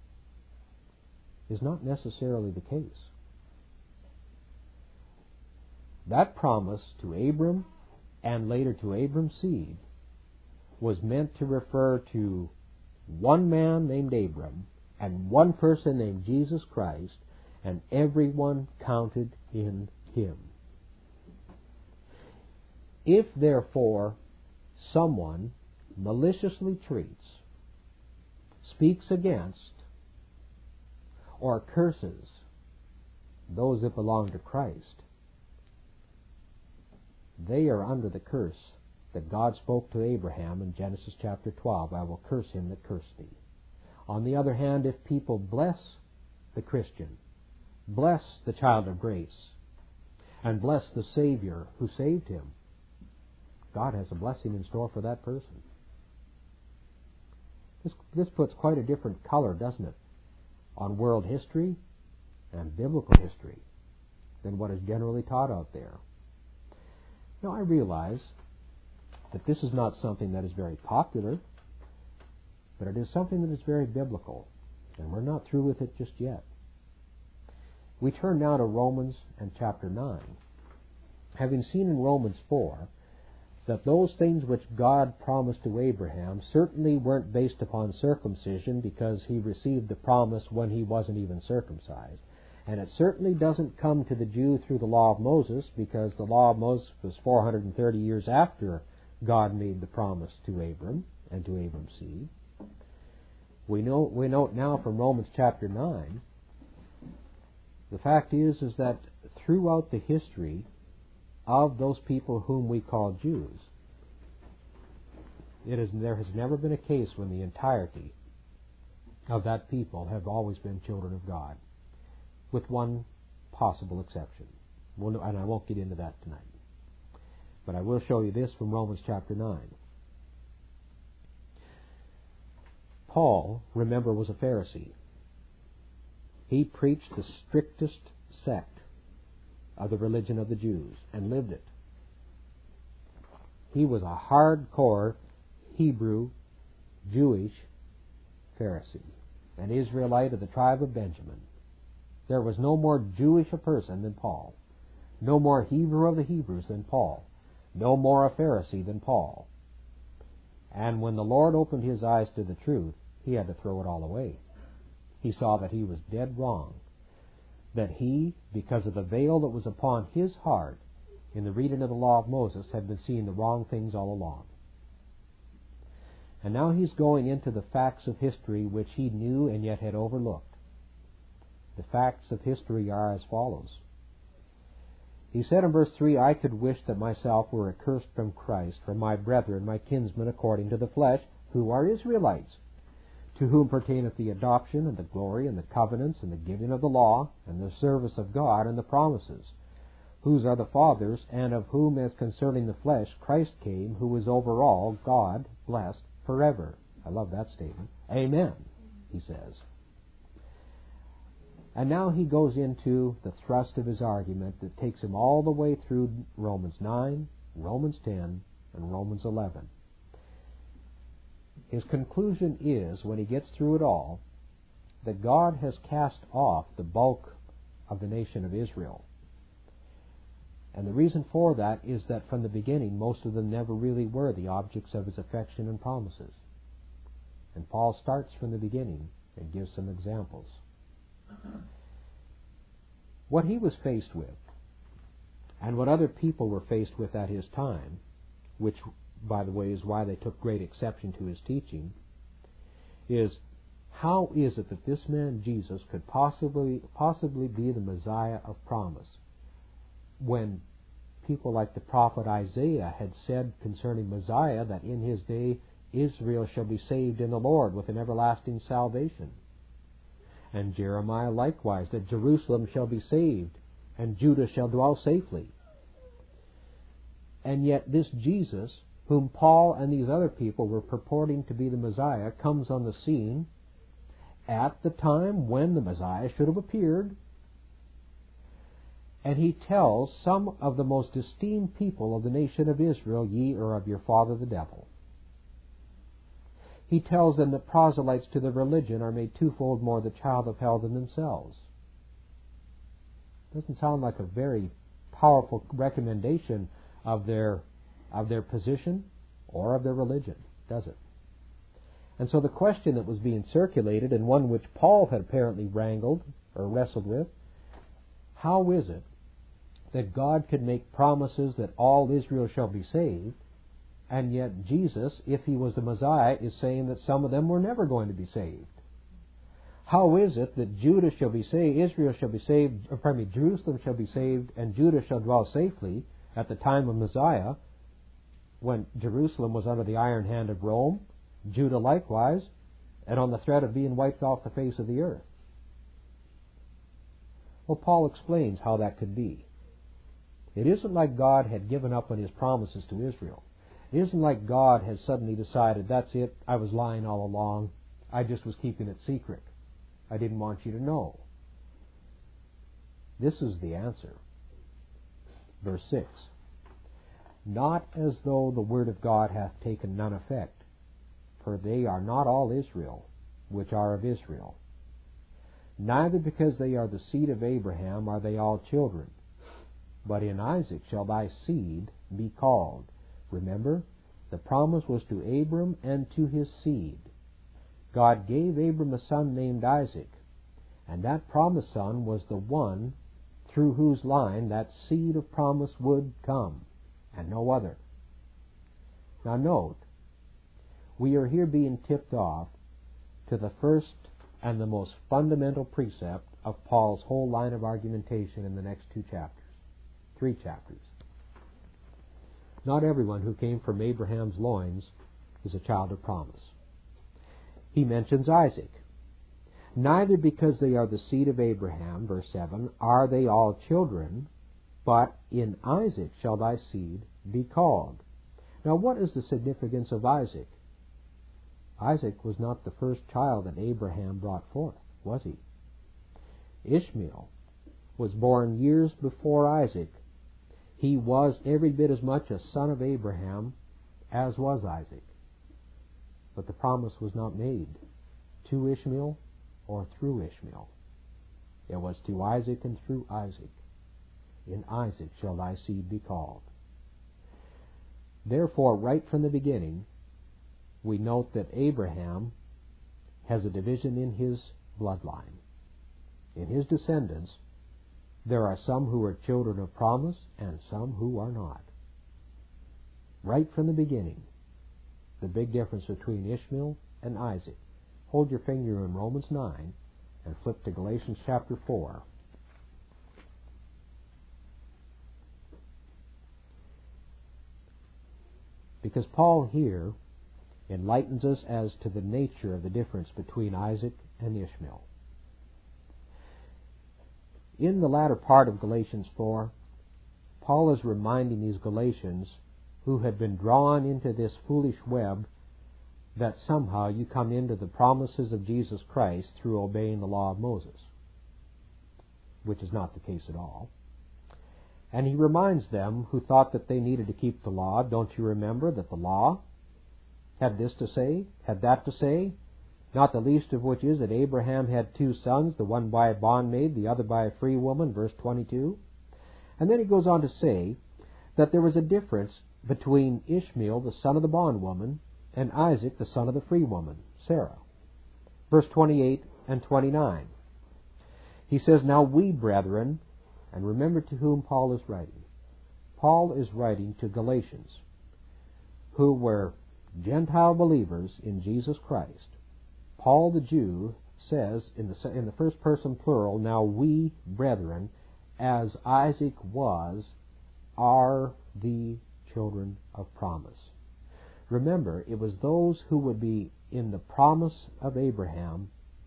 is not necessarily the case. That promise to Abram and later to Abram's seed was meant to refer to one man named Abram and one person named Jesus Christ, and everyone counted in him. If, therefore, someone maliciously treats, speaks against, or curses those that belong to Christ, they are under the curse that God spoke to Abraham in Genesis chapter twelve, I will curse him that cursed thee. On the other hand, if people bless the Christian, bless the child of grace, and bless the Savior who saved him, God has a blessing in store for that person. This, this puts quite a different color, doesn't it, on world history and biblical history than what is generally taught out there. Now, I realize that this is not something that is very popular, but it is something that is very biblical, and we're not through with it just yet. We turn now to Romans and chapter nine. Having seen in Romans four that those things which God promised to Abraham certainly weren't based upon circumcision, because he received the promise when he wasn't even circumcised. And it certainly doesn't come to the Jew through the law of Moses, because the law of Moses was four hundred thirty years after God made the promise to Abram and to Abram's seed. We know we note now from Romans chapter nine, the fact is is that throughout the history of those people whom we call Jews, it is there has never been a case when the entirety of that people have always been children of God, with one possible exception. Well, and I won't get into that tonight. But I will show you this from Romans chapter nine. Paul, remember, was a Pharisee. He preached the strictest sect of the religion of the Jews and lived it. He was a hardcore Hebrew, Jewish Pharisee, an Israelite of the tribe of Benjamin. There was no more Jewish a person than Paul, no more Hebrew of the Hebrews than Paul, no more a Pharisee than Paul. And when the Lord opened his eyes to the truth, he had to throw it all away. He saw that he was dead wrong, that he, because of the veil that was upon his heart in the reading of the law of Moses, had been seeing the wrong things all along. And now he's going into the facts of history which he knew and yet had overlooked. The facts of history are as follows. He said in verse three, I could wish that myself were accursed from Christ, from my brethren, my kinsmen according to the flesh, who are Israelites, to whom pertaineth the adoption, and the glory, and the covenants, and the giving of the law, and the service of God, and the promises, whose are the fathers, and of whom, as concerning the flesh, Christ came, who is over all, God, blessed forever. I love that statement. Amen, he says. And now he goes into the thrust of his argument that takes him all the way through Romans nine, Romans ten, and Romans eleven. His conclusion is, when he gets through it all, that God has cast off the bulk of the nation of Israel. And the reason for that is that from the beginning, most of them never really were the objects of his affection and promises. And Paul starts from the beginning and gives some examples. What he was faced with, and what other people were faced with at his time, which, by the way, is why they took great exception to his teaching, is how is it that this man Jesus could possibly possibly be the Messiah of promise, when people like the prophet Isaiah had said concerning Messiah that in his day Israel shall be saved in the Lord with an everlasting salvation. And Jeremiah likewise, that Jerusalem shall be saved and Judah shall dwell safely. And yet this Jesus, whom Paul and these other people were purporting to be the Messiah, comes on the scene at the time when the Messiah should have appeared, and he tells some of the most esteemed people of the nation of Israel, ye are of your father the devil. He tells them that proselytes to the religion are made twofold more the child of hell than themselves. Doesn't sound like a very powerful recommendation of their of their position or of their religion, does it? And so the question that was being circulated, and one which Paul had apparently wrangled or wrestled with, how is it that God could make promises that all Israel shall be saved, and yet Jesus, if he was the Messiah, is saying that some of them were never going to be saved? How is it that Judah shall be saved, Israel shall be saved, or pardon me, Jerusalem shall be saved, and Judah shall dwell safely at the time of Messiah, when Jerusalem was under the iron hand of Rome, Judah likewise, and on the threat of being wiped off the face of the earth? Well, Paul explains how that could be. It isn't like God had given up on his promises to Israel. It isn't like God had suddenly decided, that's it, I was lying all along, I just was keeping it secret. I didn't want you to know. This is the answer. Verse six. Not as though the word of God hath taken none effect, for they are not all Israel, which are of Israel. Neither because they are the seed of Abraham are they all children, but in Isaac shall thy seed be called. Remember, the promise was to Abram and to his seed. God gave Abram a son named Isaac, and that promised son was the one through whose line that seed of promise would come, and no other. Now note, we are here being tipped off to the first and the most fundamental precept of Paul's whole line of argumentation in the next two chapters, three chapters. Not everyone who came from Abraham's loins is a child of promise. He mentions Isaac. Neither because they are the seed of Abraham, verse seven, are they all children, but in Isaac shall thy seed be called. Now what is the significance of Isaac? Isaac was not the first child that Abraham brought forth, was he? Ishmael was born years before Isaac. He was every bit as much a son of Abraham as was Isaac. But the promise was not made to Ishmael or through Ishmael. It was to Isaac and through Isaac. In Isaac shall thy seed be called. Therefore, right from the beginning, we note that Abraham has a division in his bloodline. In his descendants, there are some who are children of promise and some who are not. Right from the beginning, the big difference between Ishmael and Isaac. Hold your finger in Romans nine and flip to Galatians chapter four. Because Paul here enlightens us as to the nature of the difference between Isaac and Ishmael. In the latter part of Galatians four, Paul is reminding these Galatians who had been drawn into this foolish web that somehow you come into the promises of Jesus Christ through obeying the law of Moses, which is not the case at all. And he reminds them who thought that they needed to keep the law, don't you remember that the law had this to say, had that to say, not the least of which is that Abraham had two sons, the one by a bondmaid, the other by a free woman, verse twenty-two. And then he goes on to say that there was a difference between Ishmael, the son of the bondwoman, and Isaac, the son of the free woman, Sarah. Verse twenty-eight and twenty-nine. He says, "Now we, brethren," and remember to whom Paul is writing. Paul is writing to Galatians, who were Gentile believers in Jesus Christ. Paul the Jew says in the, in the first person plural, "Now we, brethren, as Isaac was, are the children of promise." Remember, it was those who would be in the promise of Abraham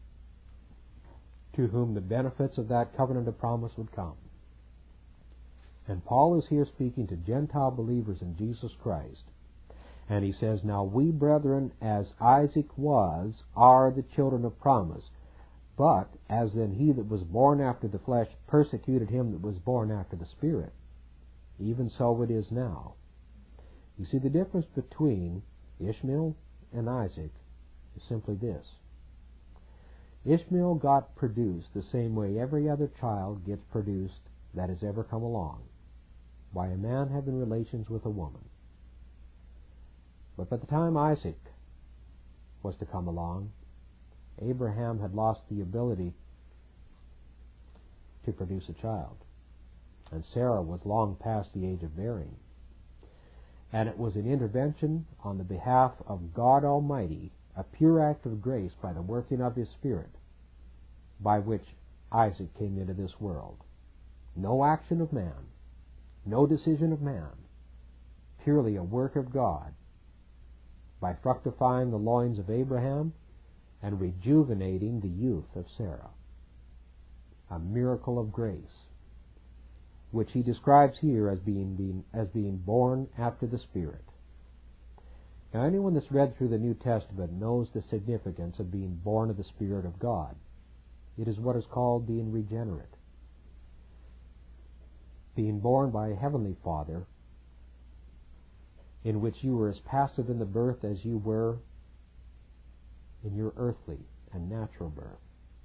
to whom the benefits of that covenant of promise would come. And Paul is here speaking to Gentile believers in Jesus Christ. And he says, "Now we, brethren, as Isaac was, are the children of promise. But as then he that was born after the flesh persecuted him that was born after the Spirit, even so it is now." You see, the difference between Ishmael and Isaac is simply this. Ishmael got produced the same way every other child gets produced that has ever come along, by a man having relations with a woman. But by the time Isaac was to come along, Abraham had lost the ability to produce a child, and Sarah was long past the age of bearing. And it was an intervention on the behalf of God Almighty, a pure act of grace by the working of His Spirit, by which Isaac came into this world. No action of man, no decision of man, purely a work of God, by fructifying the loins of Abraham and rejuvenating the youth of Sarah. A miracle of grace, which he describes here as being, being, as being born after the Spirit. Now, anyone that's read through the New Testament knows the significance of being born of the Spirit of God. It is what is called being regenerate. Being born by a heavenly Father, in which you were as passive in the birth as you were in your earthly and natural birth.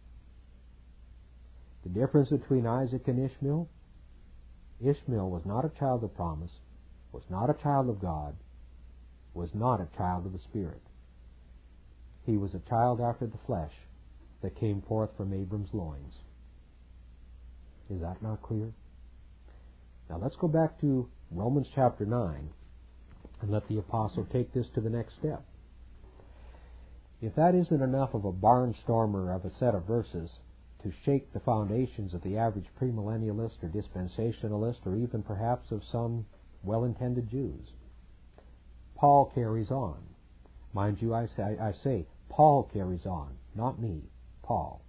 The difference between Isaac and Ishmael: Ishmael was not a child of promise, was not a child of God, was not a child of the Spirit. He was a child after the flesh that came forth from Abram's loins. Is that not clear? Now let's go back to Romans chapter nine and let the apostle take this to the next step. If that isn't enough of a barnstormer of a set of verses to shake the foundations of the average premillennialist or dispensationalist, or even perhaps of some well-intended Jews, Paul carries on. Mind you, I say, I say Paul carries on, not me, Paul.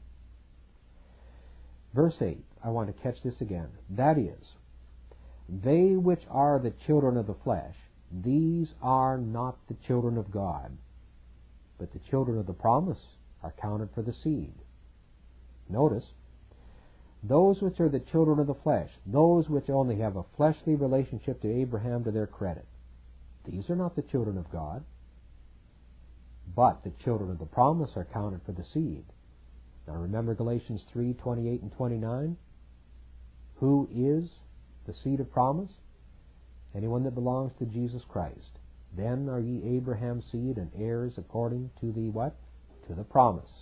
Verse eight, I want to catch this again. "That is, they which are the children of the flesh, these are not the children of God, but the children of the promise are counted for the seed." Notice, those which are the children of the flesh, those which only have a fleshly relationship to Abraham to their credit, these are not the children of God, but the children of the promise are counted for the seed. Now remember Galatians three, twenty-eight and twenty-nine? Who is the seed of promise? Anyone that belongs to Jesus Christ. "Then are ye Abraham's seed and heirs according to the" what? To the promise.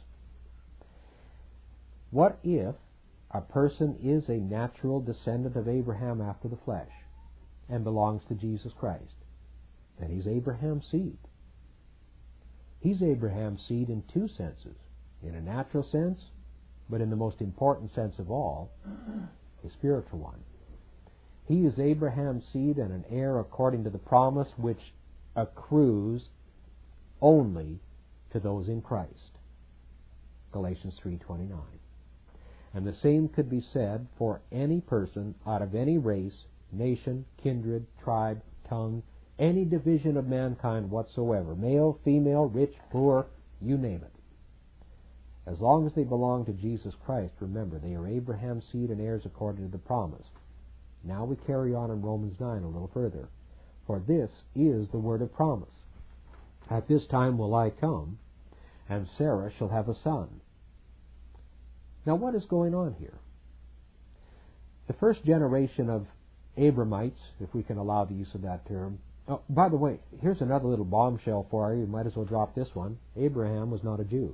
What if a person is a natural descendant of Abraham after the flesh and belongs to Jesus Christ? Then he's Abraham's seed. He's Abraham's seed in two senses. In a natural sense, but in the most important sense of all, a spiritual one. He is Abraham's seed and an heir according to the promise which accrues only to those in Christ. Galatians three twenty-nine. And the same could be said for any person out of any race, nation, kindred, tribe, tongue, any division of mankind whatsoever, male, female, rich, poor, you name it. As long as they belong to Jesus Christ, remember, they are Abraham's seed and heirs according to the promise. Now we carry on in Romans nine a little further. "For this is the word of promise." At this time will I come, and Sarah shall have a son. Now what is going on here? The first generation of Abramites, if we can allow the use of that term. Oh, by the way, here's another little bombshell for you. You might as well drop this one. Abraham was not a Jew.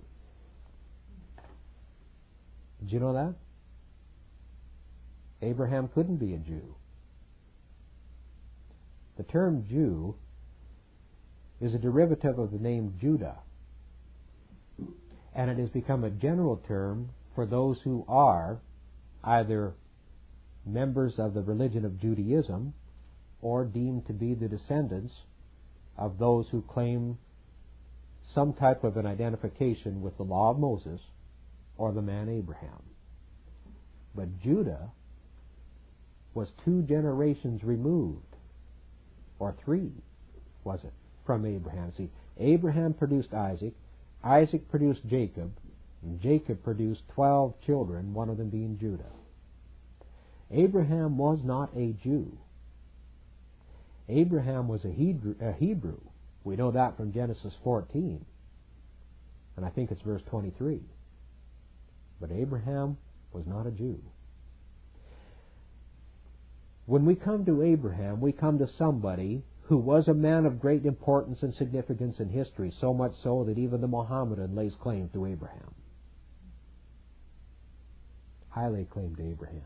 Did you know that? Abraham couldn't be a Jew. The term Jew is a derivative of the name Judah, and it has become a general term for those who are either members of the religion of Judaism or deemed to be the descendants of those who claim some type of an identification with the law of Moses or the man Abraham. But Judah was two generations removed, or three, was it, from Abraham. See, Abraham produced Isaac, Isaac produced Jacob, and Jacob produced twelve children, one of them being Judah. Abraham was not a Jew. Abraham was a Hebrew, a Hebrew. We know that from Genesis fourteen, and I think it's verse twenty-three. But Abraham was not a Jew. When we come to Abraham, we come to somebody who was a man of great importance and significance in history, so much so that even the Mohammedan lays claim to Abraham. I lay claim to Abraham.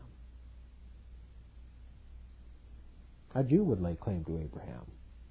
A Jew would lay claim to Abraham.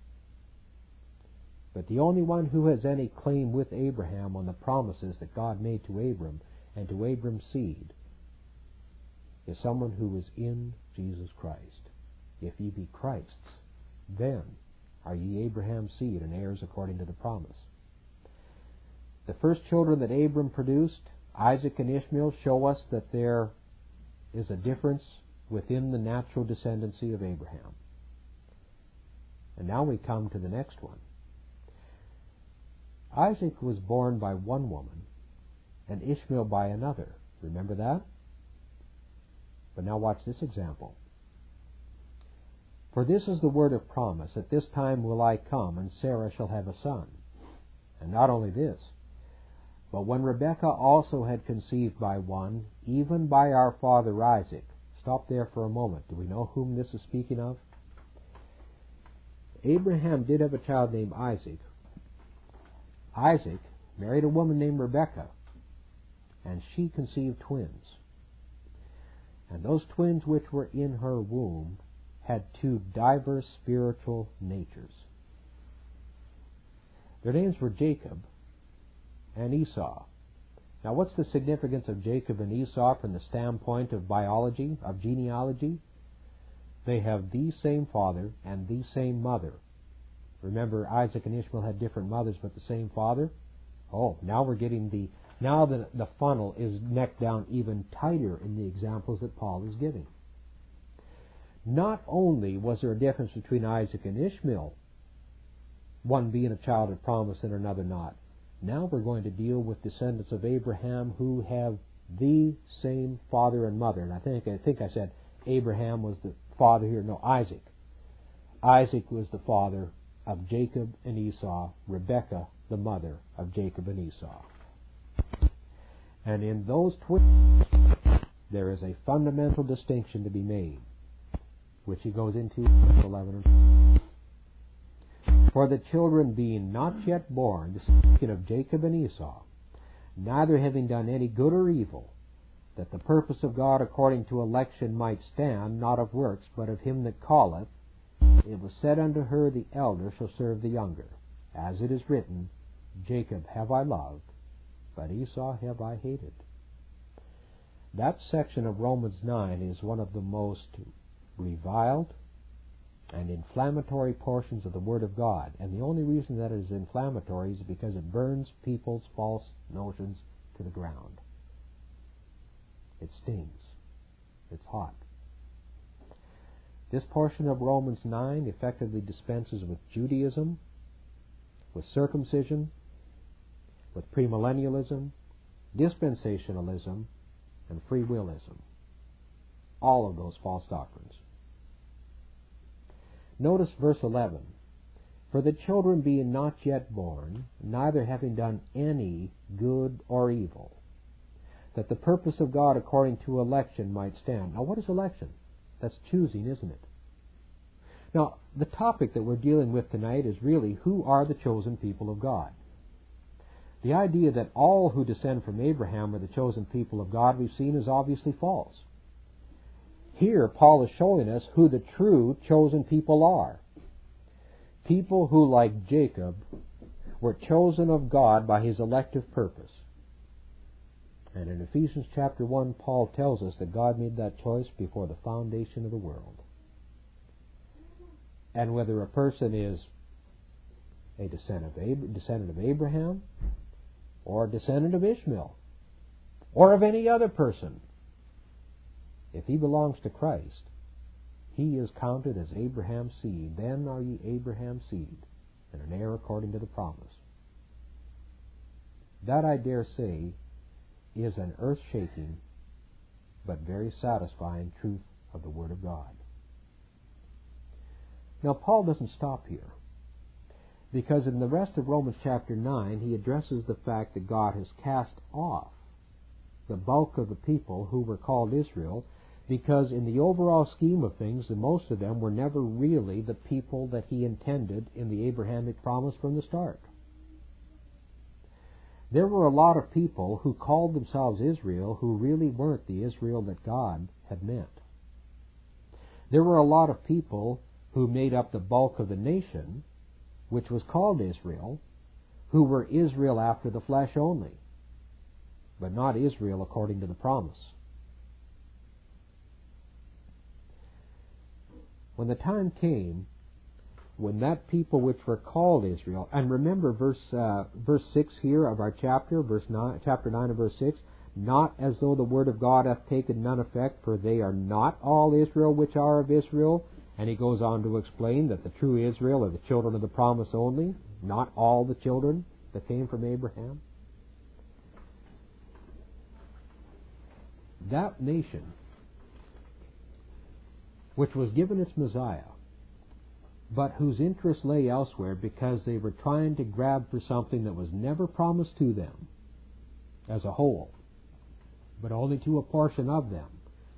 But the only one who has any claim with Abraham on the promises that God made to Abram and to Abram's seed is someone who is in Jesus Christ. If ye be Christ's, then are ye Abraham's seed and heirs according to the promise. The first children that Abram produced, Isaac and Ishmael, show us that there is a difference within the natural descendancy of Abraham. And now we come to the next one. Isaac was born by one woman and Ishmael by another. Remember that? But now watch this example. For this is the word of promise, at this time will I come, and Sarah shall have a son. And not only this, but when Rebekah also had conceived by one, even by our father Isaac. Stop there for a moment. Do we know whom this is speaking of? Abraham did have a child named Isaac. Isaac married a woman named Rebekah, and she conceived twins. And those twins which were in her womb had two diverse spiritual natures. Their names were Jacob and Esau. Now what's the significance of Jacob and Esau from the standpoint of biology, of genealogy? They have the same father and the same mother. Remember, Isaac and Ishmael had different mothers but the same father? Oh, now we're getting the, now the, the funnel is neck down even tighter in the examples that Paul is giving. Not only was there a difference between Isaac and Ishmael, one being a child of promise and another not. Now we're going to deal with descendants of Abraham who have the same father and mother. And I think I think I said Abraham was the father here. No, Isaac. Isaac was the father of Jacob and Esau. Rebekah, the mother of Jacob and Esau. And in those twins, there is a fundamental distinction to be made, which he goes into in verse eleven. For the children being not yet born, this is speaking of Jacob and Esau, neither having done any good or evil, that the purpose of God according to election might stand, not of works, but of him that calleth, it was said unto her, the elder shall serve the younger. As it is written, Jacob have I loved, but Esau have I hated. That section of Romans nine is one of the most reviled and inflammatory portions of the Word of God. And the only reason that it is inflammatory is because it burns people's false notions to the ground. It stings. It's hot. This portion of Romans nine effectively dispenses with Judaism, with circumcision, with premillennialism, dispensationalism, and free willism. All of those false doctrines. Notice verse eleven. For the children being not yet born, neither having done any good or evil, that the purpose of God according to election might stand. Now, what is election? That's choosing, isn't it? Now, the topic that we're dealing with tonight is really, who are the chosen people of God? The idea that all who descend from Abraham are the chosen people of God, we've seen, is obviously false. Here, Paul is showing us who the true chosen people are. People who, like Jacob, were chosen of God by his elective purpose. And in Ephesians chapter one, Paul tells us that God made that choice before the foundation of the world. And whether a person is a descendant of, Ab- descendant of Abraham, or a descendant of Ishmael, or of any other person, if he belongs to Christ, he is counted as Abraham's seed. Then are ye Abraham's seed, and an heir according to the promise. That, I dare say, is an earth-shaking but very satisfying truth of the Word of God. Now, Paul doesn't stop here, because in the rest of Romans chapter nine, he addresses the fact that God has cast off the bulk of the people who were called Israel, because in the overall scheme of things, the most of them were never really the people that he intended in the Abrahamic promise from the start. There were a lot of people who called themselves Israel who really weren't the Israel that God had meant. There were a lot of people who made up the bulk of the nation, which was called Israel, who were Israel after the flesh only, but not Israel according to the promise. When the time came when that people which were called Israel, and remember verse uh, verse six here of our chapter, verse nine, chapter nine and verse six, not as though the word of God hath taken none effect, for they are not all Israel which are of Israel. And he goes on to explain that the true Israel are the children of the promise only, not all the children that came from Abraham. That nation, which was given its Messiah, but whose interest lay elsewhere because they were trying to grab for something that was never promised to them as a whole, but only to a portion of them.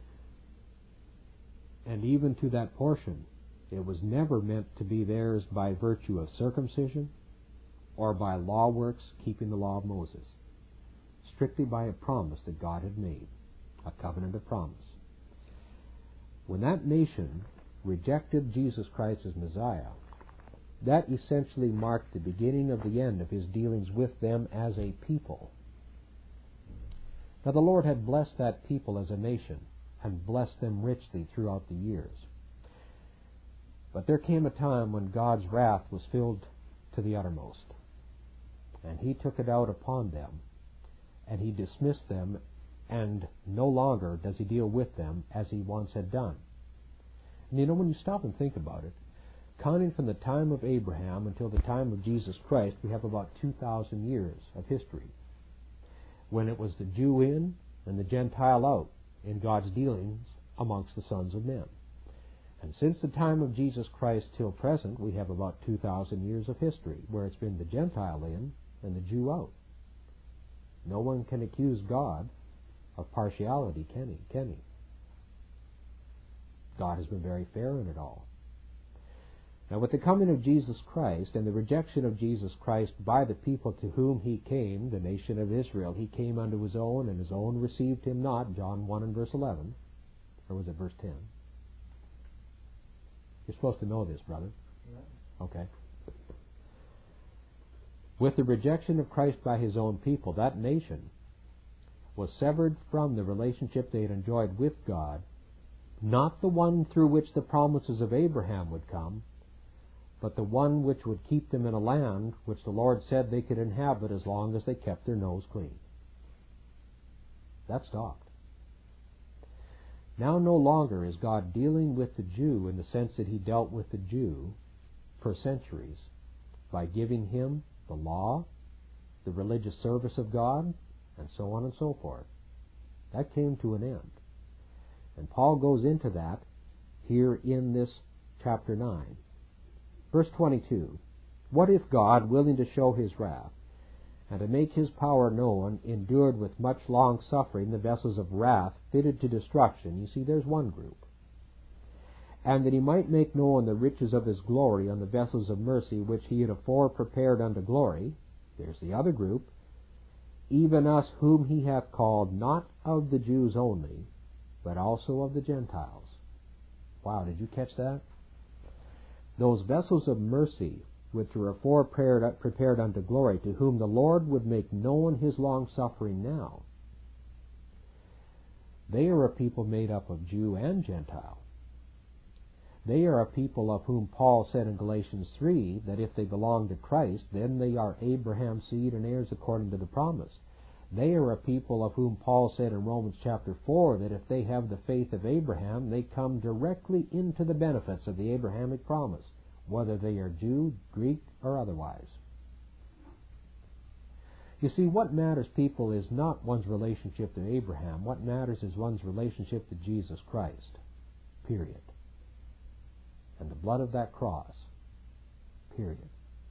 And even to that portion, it was never meant to be theirs by virtue of circumcision or by law works keeping the law of Moses, strictly by a promise that God had made, a covenant of promise. When that nation rejected Jesus Christ as Messiah, that essentially marked the beginning of the end of his dealings with them as a people. Now the Lord had blessed that people as a nation and blessed them richly throughout the years. But there came a time when God's wrath was filled to the uttermost, and he took it out upon them, and he dismissed them, and no longer does he deal with them as he once had done. And you know, when you stop and think about it, counting from the time of Abraham until the time of Jesus Christ, we have about two thousand years of history, when it was the Jew in and the Gentile out in God's dealings amongst the sons of men. And since the time of Jesus Christ till present, we have about two thousand years of history, where it's been the Gentile in and the Jew out. No one can accuse God of partiality, can he? Can he? God has been very fair in it all. Now, with the coming of Jesus Christ and the rejection of Jesus Christ by the people to whom he came, the nation of Israel, he came unto his own, and his own received him not, John one and verse eleven. Or was it verse ten? You're supposed to know this, brother. Yeah. Okay. With the rejection of Christ by his own people, that nation was severed from the relationship they had enjoyed with God, not the one through which the promises of Abraham would come, but the one which would keep them in a land which the Lord said they could inhabit as long as they kept their nose clean. That stopped. Now no longer is God dealing with the Jew in the sense that he dealt with the Jew for centuries, by giving him the law, the religious service of God, and so on and so forth. That came to an end. And Paul goes into that here in this chapter nine. Verse twenty-two, What if God, willing to show his wrath, and to make his power known, endured with much long suffering the vessels of wrath fitted to destruction? You see, there's one group. And that he might make known the riches of his glory on the vessels of mercy which he had afore prepared unto glory. There's the other group. Even us whom he hath called, not of the Jews only, but also of the Gentiles. Wow, did you catch that? Those vessels of mercy which were afore prepared, prepared unto glory, to whom the Lord would make known his long suffering now. They are a people made up of Jew and Gentile. They are a people of whom Paul said in Galatians three that if they belong to Christ, then they are Abraham's seed and heirs according to the promise. They are a people of whom Paul said in Romans chapter four that if they have the faith of Abraham, they come directly into the benefits of the Abrahamic promise, whether they are Jew, Greek, or otherwise. You see, what matters, people, is not one's relationship to Abraham. What matters is one's relationship to Jesus Christ. Period. And the blood of that cross. Period.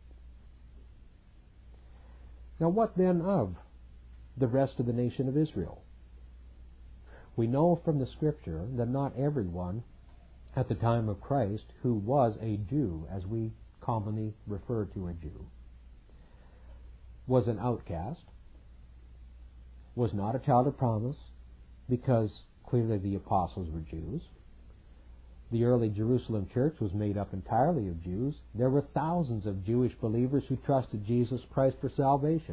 Now, what then of the rest of the nation of Israel? We know from the Scripture that not everyone at the time of Christ who was a Jew, as we commonly refer to a Jew, was an outcast, was not a child of promise, because clearly the apostles were Jews. The early Jerusalem church was made up entirely of Jews. There were thousands of Jewish believers who trusted Jesus Christ for salvation.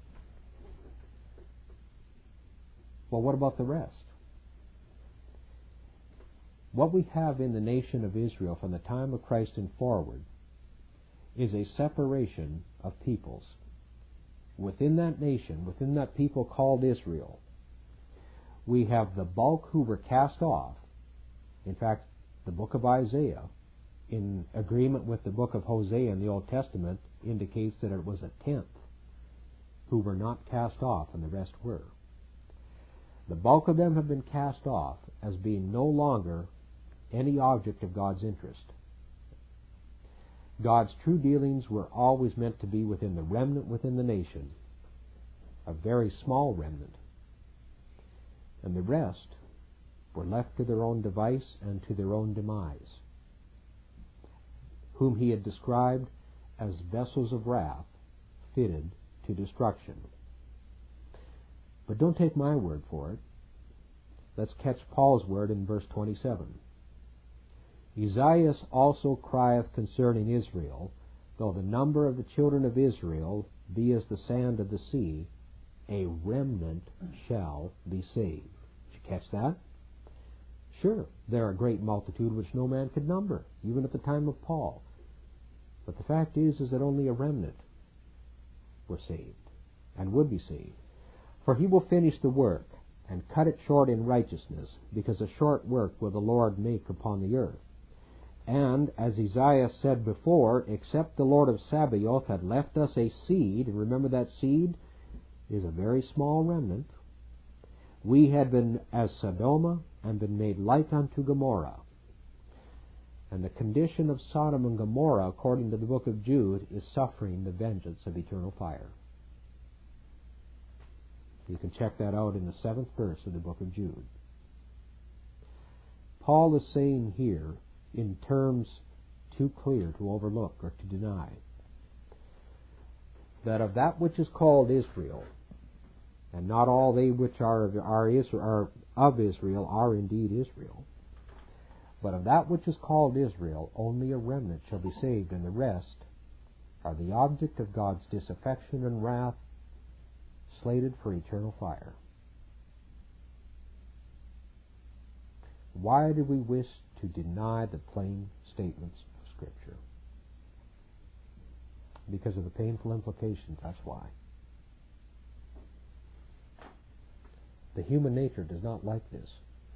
Well, what about the rest? What we have in the nation of Israel from the time of Christ and forward is a separation of peoples. Within that nation, within that people called Israel, we have the bulk who were cast off. In fact, the book of Isaiah, in agreement with the book of Hosea in the Old Testament, indicates that it was a tenth who were not cast off and the rest were. The bulk of them have been cast off as being no longer any object of God's interest. God's true dealings were always meant to be within the remnant within the nation, a very small remnant. And the rest were left to their own device and to their own demise, whom he had described as vessels of wrath fitted to destruction. But don't take my word for it. Let's catch Paul's word in verse twenty-seven. Esaias also crieth concerning Israel, though the number of the children of Israel be as the sand of the sea, a remnant shall be saved. Did you catch that? Sure, there are a great multitude which no man could number, even at the time of Paul. But the fact is, is that only a remnant were saved, and would be saved. For he will finish the work, and cut it short in righteousness, because a short work will the Lord make upon the earth. And, as Isaiah said before, except the Lord of Sabaoth had left us a seed, and remember that seed is a very small remnant, we had been as Sodoma, and been made like unto Gomorrah. And the condition of Sodom and Gomorrah, according to the book of Jude, is suffering the vengeance of eternal fire. You can check that out in the seventh verse of the book of Jude. Paul is saying here, in terms too clear to overlook or to deny, that of that which is called Israel, and not all they which are, are, Israel, are of Israel are indeed Israel, but of that which is called Israel, only a remnant shall be saved, and the rest are the object of God's disaffection and wrath, slated for eternal fire. Why do we wish to deny the plain statements of Scripture? Because of the painful implications, that's why. The human nature does not like this.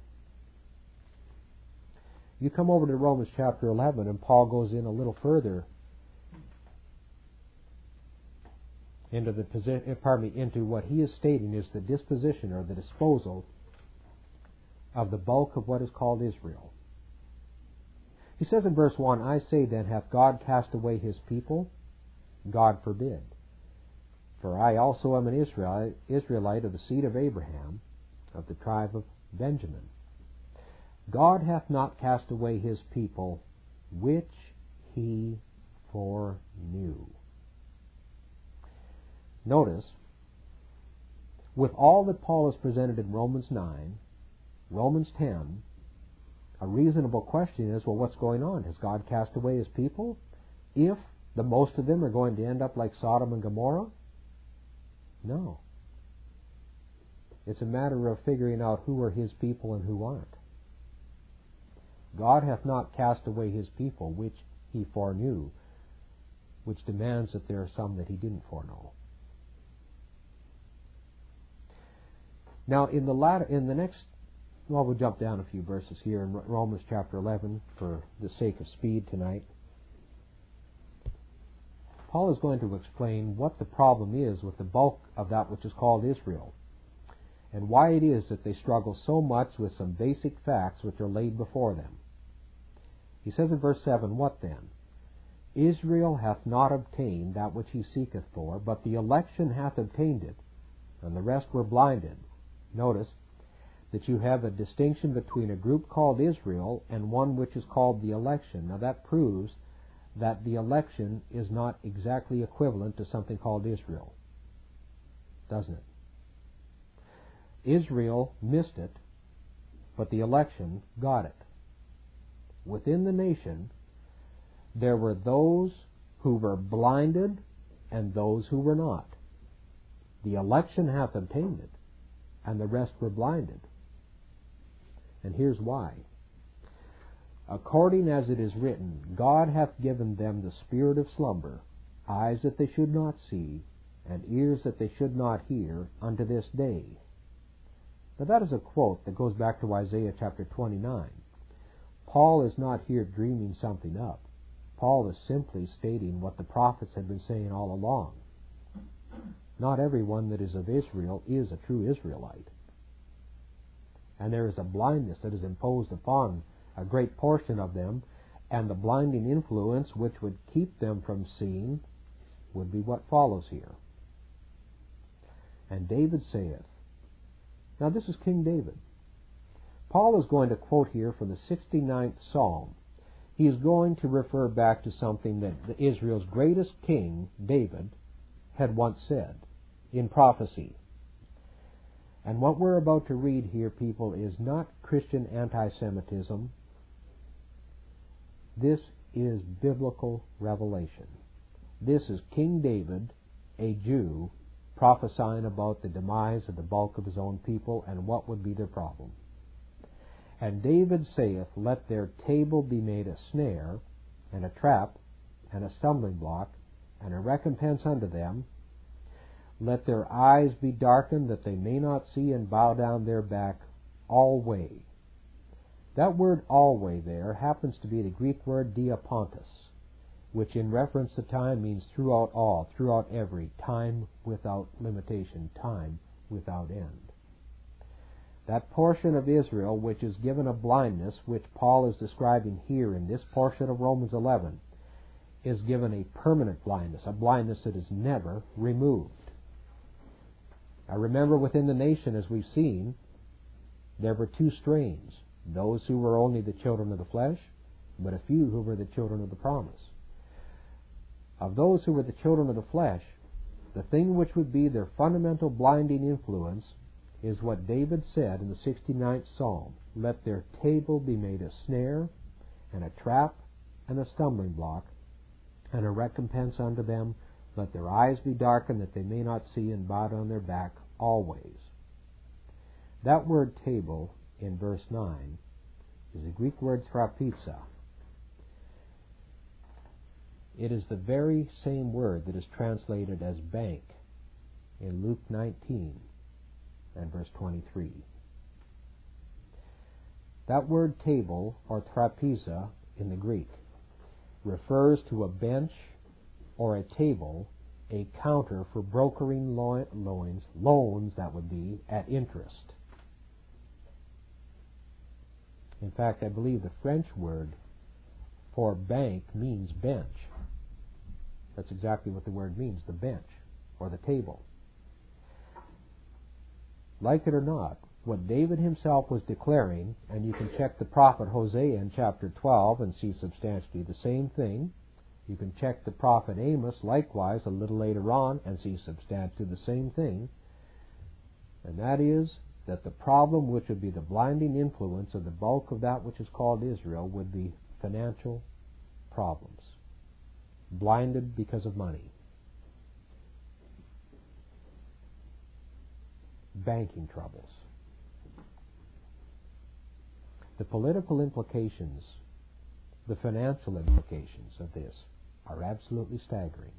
You come over to Romans chapter eleven, and Paul goes in a little further into the position, pardon me, into what he is stating is the disposition or the disposal of the bulk of what is called Israel. He says in verse one, I say then, hath God cast away his people? God forbid. For I also am an Israelite, Israelite of the seed of Abraham, of the tribe of Benjamin. God hath not cast away his people, which he foreknew. Notice, with all that Paul has presented in Romans nine, Romans ten, a reasonable question is, well, what's going on? Has God cast away his people? If the most of them are going to end up like Sodom and Gomorrah? No. It's a matter of figuring out who are his people and who aren't. God hath not cast away his people, which he foreknew, which demands that there are some that he didn't foreknow. Now, in the latter, in the next, well, we'll jump down a few verses here in Romans chapter eleven for the sake of speed tonight. Paul is going to explain what the problem is with the bulk of that which is called Israel, and why it is that they struggle so much with some basic facts which are laid before them. He says in verse seven, what then? Israel hath not obtained that which he seeketh for, but the election hath obtained it, and the rest were blinded. Notice that you have a distinction between a group called Israel and one which is called the election. Now that proves that the election is not exactly equivalent to something called Israel, doesn't it? Israel missed it, but the election got it. Within the nation, there were those who were blinded and those who were not. The election hath obtained it, and the rest were blinded. And here's why. According as it is written, God hath given them the spirit of slumber, eyes that they should not see, and ears that they should not hear, unto this day. Now that is a quote that goes back to Isaiah chapter twenty-nine. Paul is not here dreaming something up. Paul is simply stating what the prophets had been saying all along. Not everyone that is of Israel is a true Israelite. And there is a blindness that is imposed upon a great portion of them, and the blinding influence which would keep them from seeing would be what follows here. And David saith, now this is King David. Paul is going to quote here from the sixty-ninth Psalm. He is going to refer back to something that Israel's greatest king, David, had once said in prophecy. And what we're about to read here, people, is not Christian anti-Semitism. This is biblical revelation. This is King David, a Jew, prophesying about the demise of the bulk of his own people and what would be their problem. And David saith, let their table be made a snare, and a trap, and a stumbling block, and a recompense unto them. Let their eyes be darkened, that they may not see, and bow down their back alway. That word alway there happens to be the Greek word diapontos, which in reference to time means throughout all, throughout every, time without limitation, time without end. That portion of Israel which is given a blindness, which Paul is describing here in this portion of Romans eleven, is given a permanent blindness, a blindness that is never removed. I remember within the nation, as we've seen, there were two strains, those who were only the children of the flesh, but a few who were the children of the promise. Of those who were the children of the flesh, the thing which would be their fundamental blinding influence is what David said in the sixty-ninth Psalm, let their table be made a snare, and a trap, and a stumbling block, and a recompense unto them. Let their eyes be darkened, that they may not see, and bow down their back always. That word table in verse nine is the Greek word trapeza. It is the very same word that is translated as bank in Luke nineteen and verse twenty-three. That word table, or trapeza in the Greek, refers to a bench or a table, a counter for brokering loans, loans that would be, at interest. In fact, I believe the French word for bank means bench. That's exactly what the word means, the bench or the table. Like it or not, what David himself was declaring, and you can check the prophet Hosea in chapter twelve and see substantially the same thing. You can check the prophet Amos likewise a little later on and see substantially the same thing. And that is that the problem which would be the blinding influence of the bulk of that which is called Israel would be financial problems. Blinded because of money. Banking troubles. The political implications, the financial implications of this are absolutely staggering.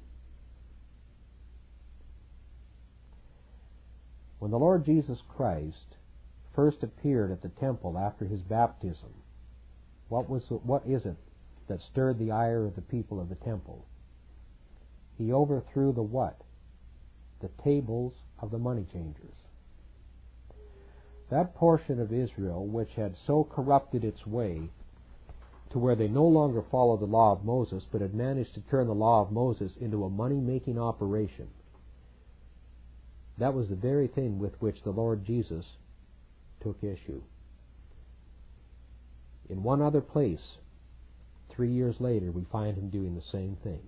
When the Lord Jesus Christ first appeared at the temple after his baptism, what was what is it that stirred the ire of the people of the temple? He overthrew the what? The tables of the money changers. That portion of Israel which had so corrupted its way to where they no longer followed the law of Moses, but had managed to turn the law of Moses into a money-making operation. That was the very thing with which the Lord Jesus took issue. In one other place, three years later, we find him doing the same thing.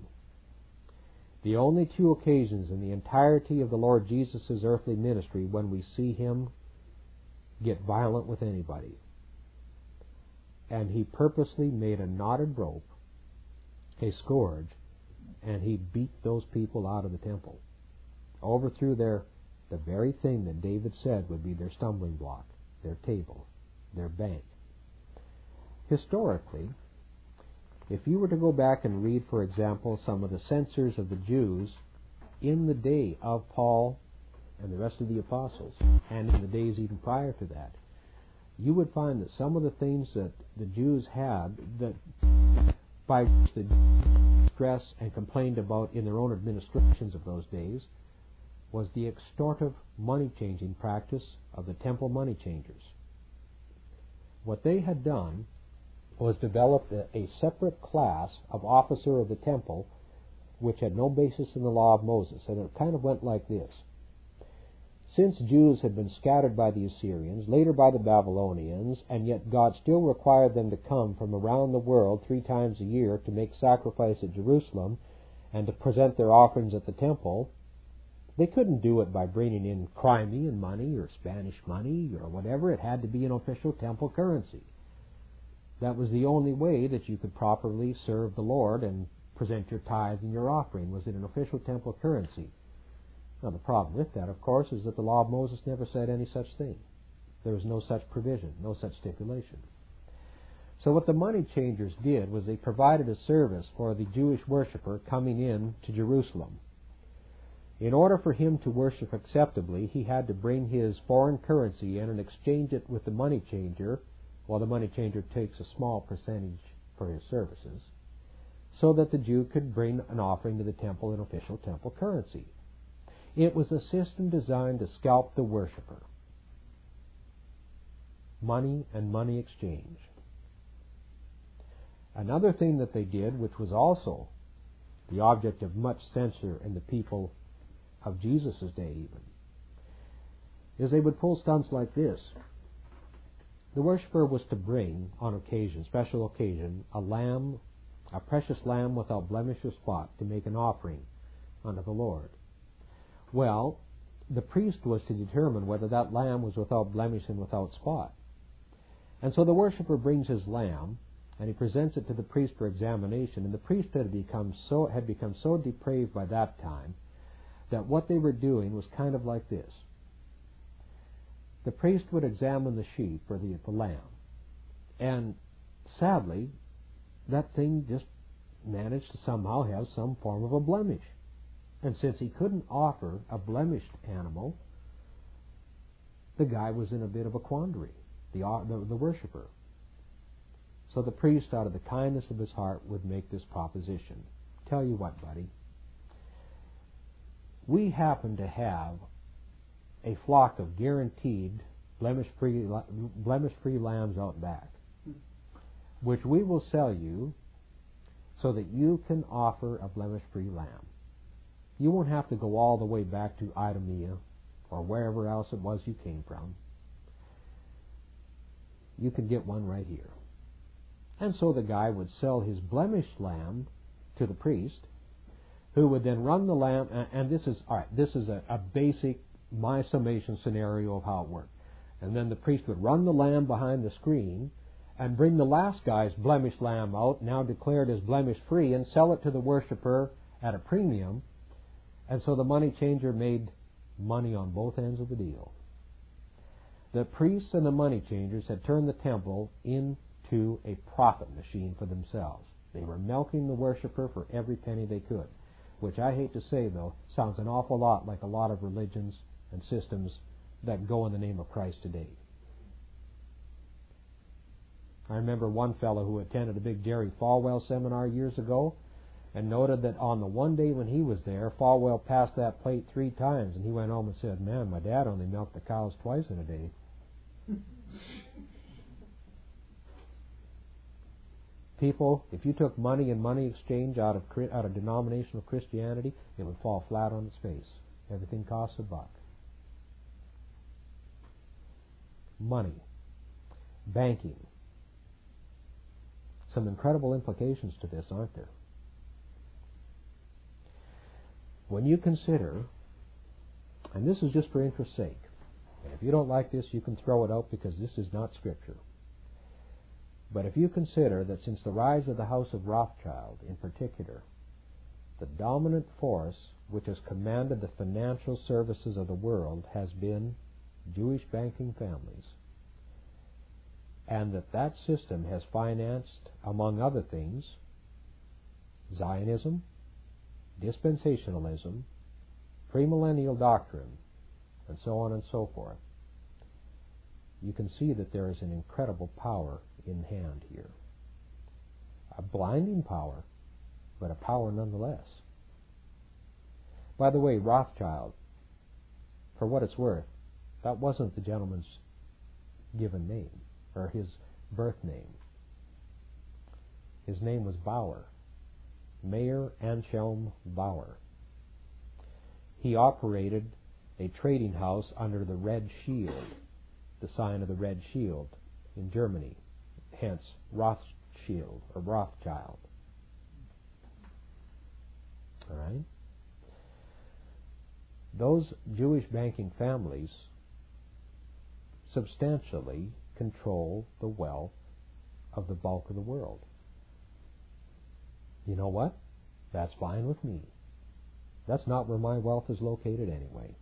The only two occasions in the entirety of the Lord Jesus' earthly ministry when we see him get violent with anybody. And he purposely made a knotted rope, a scourge, and he beat those people out of the temple. Overthrew their, the very thing that David said would be their stumbling block, their table, their bank. Historically, if you were to go back and read, for example, some of the censors of the Jews in the day of Paul and the rest of the apostles, and in the days even prior to that, you would find that some of the things that the Jews had that by which they stressed and complained about in their own administrations of those days was the extortive money-changing practice of the temple money changers. What they had done was develop a, a separate class of officer of the temple which had no basis in the law of Moses, and it kind of went like this. Since Jews had been scattered by the Assyrians, later by the Babylonians, and yet God still required them to come from around the world three times a year to make sacrifice at Jerusalem and to present their offerings at the temple, they couldn't do it by bringing in Crimean money or Spanish money or whatever. It had to be an official temple currency. That was the only way that you could properly serve the Lord and present your tithe and your offering, was in an official temple currency. Now, the problem with that, of course, is that the law of Moses never said any such thing. There was no such provision, no such stipulation. So what the money changers did was they provided a service for the Jewish worshiper coming in to Jerusalem. In order for him to worship acceptably, he had to bring his foreign currency in and exchange it with the money changer, while the money changer takes a small percentage for his services, so that the Jew could bring an offering to the temple in official temple currency. It was a system designed to scalp the worshiper. Money and money exchange. Another thing that they did, which was also the object of much censure in the people of Jesus' day even, is they would pull stunts like this. The worshiper was to bring, on occasion, special occasion, a lamb, a precious lamb without blemish or spot, to make an offering unto the Lord. Well, the priest was to determine whether that lamb was without blemish and without spot. And so the worshiper brings his lamb, and he presents it to the priest for examination, and the priest had become so, had become so depraved by that time that what they were doing was kind of like this. The priest would examine the sheep or the, the lamb, and sadly, that thing just managed to somehow have some form of a blemish. And since he couldn't offer a blemished animal, the guy was in a bit of a quandary, the, the, the worshiper. So the priest, out of the kindness of his heart, would make this proposition. Tell you what, buddy, we happen to have a flock of guaranteed blemish-free, blemish-free lambs out back, which we will sell you so that you can offer a blemish-free lamb. You won't have to go all the way back to Idumea or wherever else it was you came from. You can get one right here. And so the guy would sell his blemished lamb to the priest, who would then run the lamb, and this is, all right, this is a, a basic, my summation scenario of how it worked. And then the priest would run the lamb behind the screen and bring the last guy's blemished lamb out, now declared as blemish-free, and sell it to the worshiper at a premium. And so the money changer made money on both ends of the deal. The priests and the money changers had turned the temple into a profit machine for themselves. They were milking the worshiper for every penny they could, which I hate to say, though, sounds an awful lot like a lot of religions and systems that go in the name of Christ today. I remember one fellow who attended a big Jerry Falwell seminar years ago and noted that on the one day when he was there, Falwell passed that plate three times, and he went home and said, "Man, my dad only milked the cows twice in a day." People, if you took money and money exchange out of out of denominational Christianity, it would fall flat on its face. Everything costs a buck. Money, banking. Some incredible implications to this, aren't there? When you consider, and this is just for interest's sake, and if you don't like this, you can throw it out because this is not Scripture. But if you consider that since the rise of the House of Rothschild in particular, the dominant force which has commanded the financial services of the world has been Jewish banking families, and that that system has financed, among other things, Zionism, dispensationalism, premillennial doctrine, and so on and so forth, you can see that there is an incredible power in hand here. A blinding power, but a power nonetheless. By the way, Rothschild, for what it's worth, that wasn't the gentleman's given name, or his birth name. His name was Bauer, Mayer Anselm Bauer. He operated a trading house under the Red Shield, the sign of the Red Shield in Germany, hence Rothschild or Rothschild. All right? Those Jewish banking families substantially control the wealth of the bulk of the world. You know what? That's fine with me. That's not where my wealth is located anyway.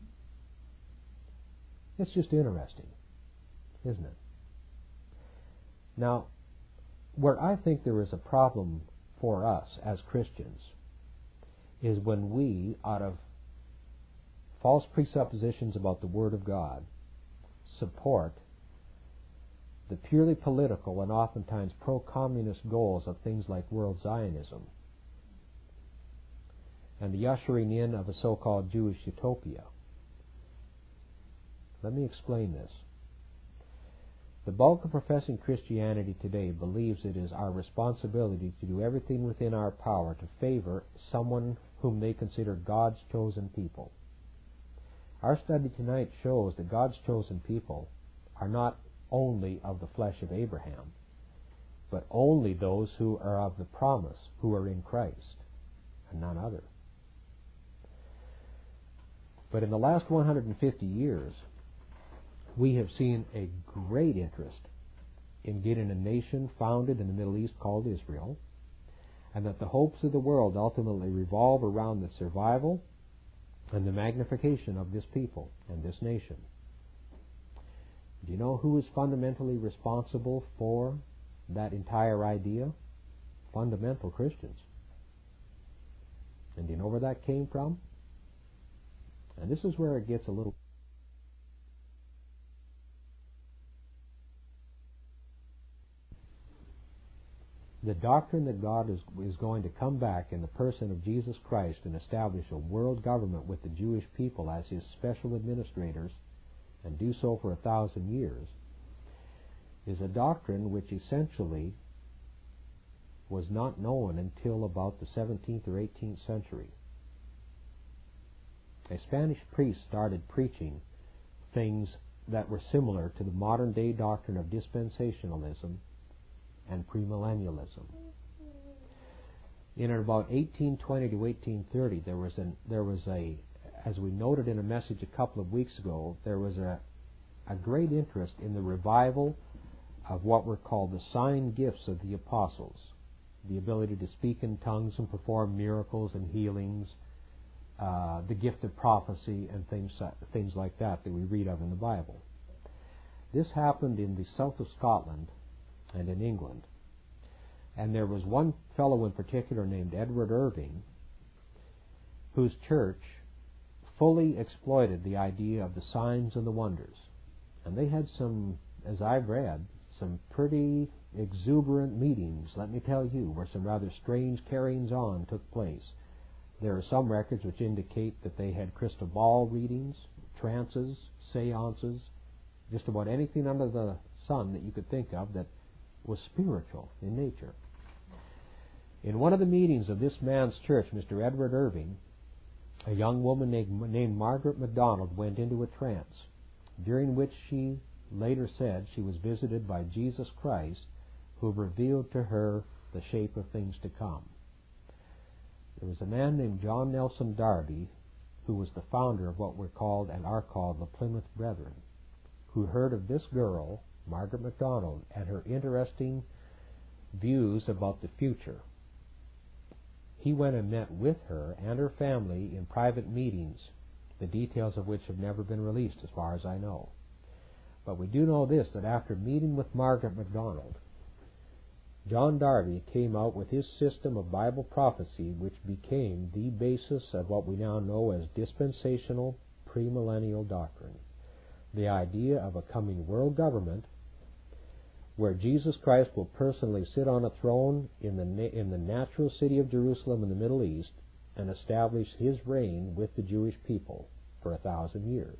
It's just interesting, isn't it? Now, where I think there is a problem for us as Christians is when we, out of false presuppositions about the Word of God, support the purely political and oftentimes pro-communist goals of things like World Zionism and the ushering in of a so-called Jewish utopia. Let me explain this. The bulk of professing Christianity today believes it is our responsibility to do everything within our power to favor someone whom they consider God's chosen people. Our study tonight shows that God's chosen people are not only of the flesh of Abraham, but only those who are of the promise, who are in Christ, and none other. But in the last one hundred fifty years, we have seen a great interest in getting a nation founded in the Middle East called Israel, and that the hopes of the world ultimately revolve around the survival and the magnification of this people and this nation. Do you know who is fundamentally responsible for that entire idea? Fundamental Christians. And do you know where that came from? And this is where it gets a little... The doctrine that God is, is going to come back in the person of Jesus Christ and establish a world government with the Jewish people as His special administrators, and do so for a thousand years, is a doctrine which essentially was not known until about the seventeenth or eighteenth century. A Spanish priest started preaching things that were similar to the modern-day doctrine of dispensationalism and premillennialism. In about eighteen twenty to eighteen thirty, there was an there was a, as we noted in a message a couple of weeks ago, there was a a great interest in the revival of what were called the sign gifts of the apostles, the ability to speak in tongues and perform miracles and healings, uh, the gift of prophecy and things things like that that we read of in the Bible. This happened in the south of Scotland and in England. And there was one fellow in particular named Edward Irving, whose church fully exploited the idea of the signs and the wonders. And they had some, as I've read, some pretty exuberant meetings, let me tell you, where some rather strange carryings on took place. There are some records which indicate that they had crystal ball readings, trances, seances, just about anything under the sun that you could think of that was spiritual in nature. In one of the meetings of this man's church, Mister Edward Irving, a young woman named, named Margaret MacDonald went into a trance, during which she later said she was visited by Jesus Christ, who revealed to her the shape of things to come. There was a man named John Nelson Darby, who was the founder of what were called and are called the Plymouth Brethren, who heard of this girl, Margaret MacDonald, and her interesting views about the future. He went and met with her and her family in private meetings, the details of which have never been released as far as I know. But we do know this, that after meeting with Margaret MacDonald, John Darby came out with his system of Bible prophecy, which became the basis of what we now know as dispensational premillennial doctrine. The idea of a coming world government where Jesus Christ will personally sit on a throne in the na- in the natural city of Jerusalem in the Middle East and establish his reign with the Jewish people for a thousand years.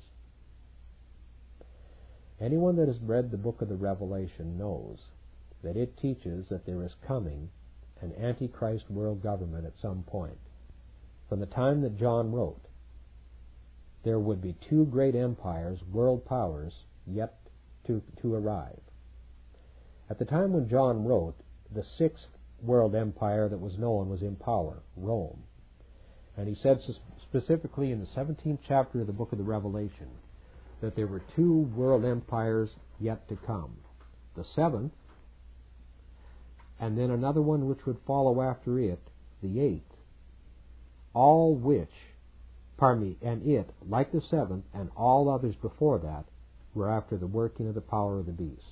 Anyone that has read the book of the Revelation knows that it teaches that there is coming an Antichrist world government at some point. From the time that John wrote, there would be two great empires, world powers, yet to, to arrive. At the time when John wrote, the sixth world empire that was known was in power, Rome. And he said specifically in the seventeenth chapter of the book of the Revelation that there were two world empires yet to come. The seventh, and then another one which would follow after it, the eighth, all which, pardon me, and it, like the seventh, and all others before that, were after the working of the power of the beast.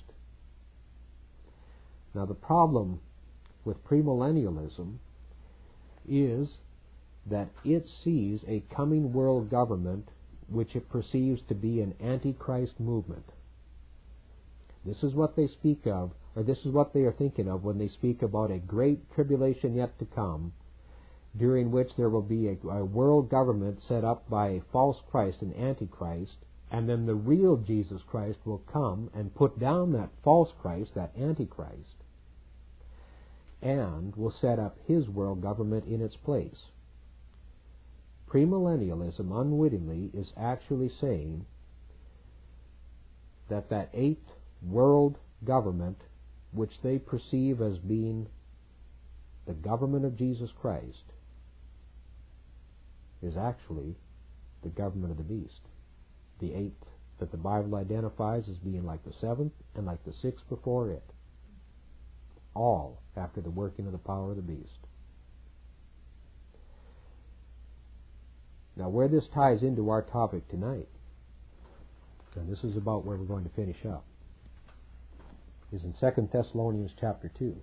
Now the problem with premillennialism is that it sees a coming world government which it perceives to be an Antichrist movement. This is what they speak of, or this is what they are thinking of when they speak about a great tribulation yet to come, during which there will be a, a world government set up by a false Christ, an Antichrist, and then the real Jesus Christ will come and put down that false Christ, that Antichrist, and will set up his world government in its place. Premillennialism unwittingly is actually saying that that eighth world government, which they perceive as being the government of Jesus Christ, is actually the government of the beast. The eighth that the Bible identifies as being like the seventh and like the sixth before it. All after the working of the power of the beast. Now, where this ties into our topic tonight, and this is about where we're going to finish up, is in Second Thessalonians chapter two.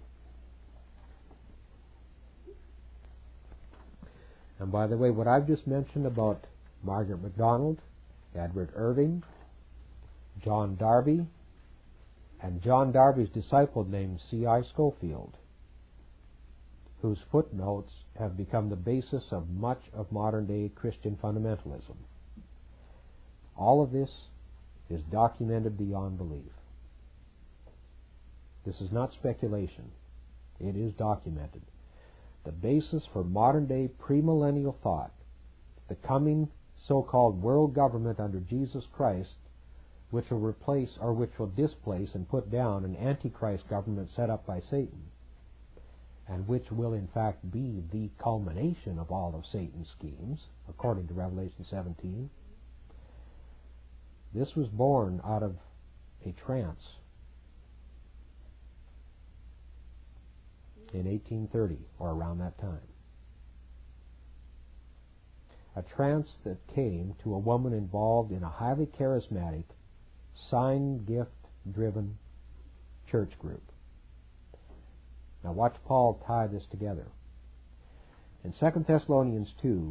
And by the way, what I've just mentioned about Margaret MacDonald, Edward Irving, John Darby, and John Darby's disciple named C I Scofield, whose footnotes have become the basis of much of modern-day Christian fundamentalism. All of this is documented beyond belief. This is not speculation. It is documented. The basis for modern-day premillennial thought, the coming so-called world government under Jesus Christ, which will replace or which will displace and put down an antichrist government set up by Satan, and which will in fact be the culmination of all of Satan's schemes, according to Revelation seventeen. This was born out of a trance in eighteen thirty, or around that time. A trance that came to a woman involved in a highly charismatic, sign gift-driven church group. Now watch Paul tie this together. In Second Thessalonians two,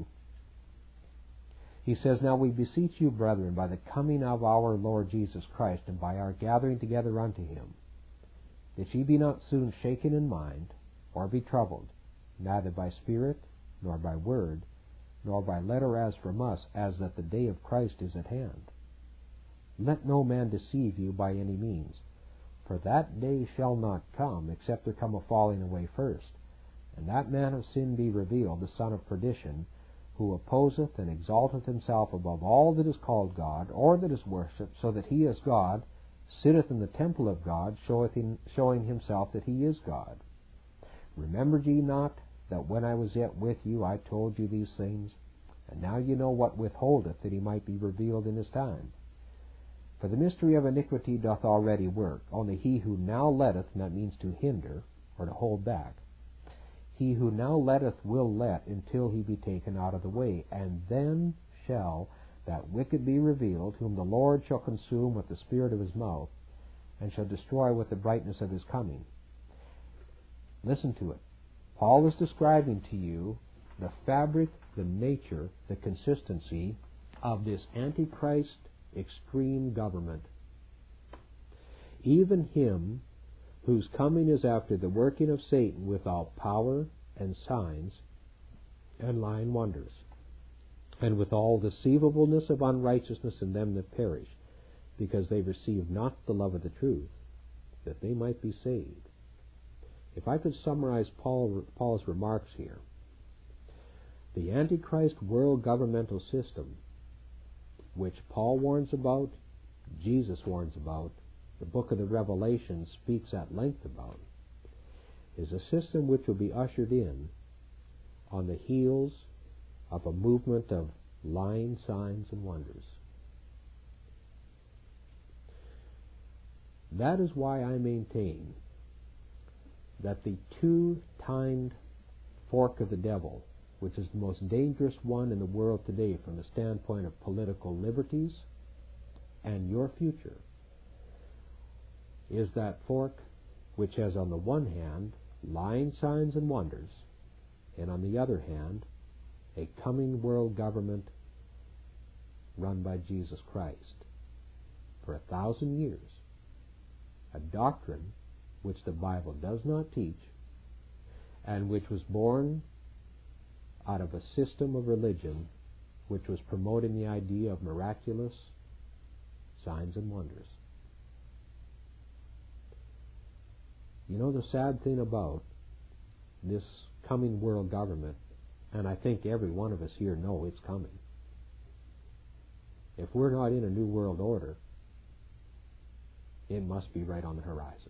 he says, "Now we beseech you, brethren, by the coming of our Lord Jesus Christ, and by our gathering together unto him, that ye be not soon shaken in mind, or be troubled, neither by spirit, nor by word, nor by letter as from us, as that the day of Christ is at hand. Let no man deceive you by any means, for that day shall not come, except there come a falling away first, and that man of sin be revealed, the son of perdition, who opposeth and exalteth himself above all that is called God, or that is worshipped, so that he as God sitteth in the temple of God, showeth in, showing himself that he is God. Remembered ye not that when I was yet with you I told you these things? And now you know what withholdeth, that he might be revealed in his time. For the mystery of iniquity doth already work, only he who now letteth," and that means to hinder, or to hold back, "he who now letteth will let until he be taken out of the way, and then shall that wicked be revealed, whom the Lord shall consume with the spirit of his mouth, and shall destroy with the brightness of his coming." Listen to it. Paul is describing to you the fabric, the nature, the consistency of this Antichrist extreme government. "Even him whose coming is after the working of Satan with all power and signs and lying wonders, and with all deceivableness of unrighteousness in them that perish, because they receive not the love of the truth, that they might be saved." If I could summarize Paul, Paul's remarks here, the Antichrist world governmental system, which Paul warns about, Jesus warns about, the book of the Revelation speaks at length about, is a system which will be ushered in on the heels of a movement of lying signs and wonders. That is why I maintain that the two-tined fork of the devil, which is the most dangerous one in the world today from the standpoint of political liberties and your future, is that fork which has on the one hand lying signs and wonders, and on the other hand a coming world government run by Jesus Christ for a thousand years, a doctrine which the Bible does not teach, and which was born out of a system of religion which was promoting the idea of miraculous signs and wonders. You know the sad thing about this coming world government, and I think every one of us here know it's coming. If we're not in a new world order, it must be right on the horizon.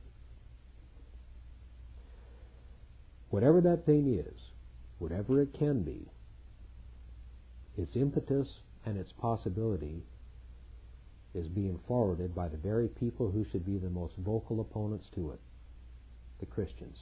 Whatever that thing is, whatever it can be, its impetus and its possibility is being forwarded by the very people who should be the most vocal opponents to it, the Christians,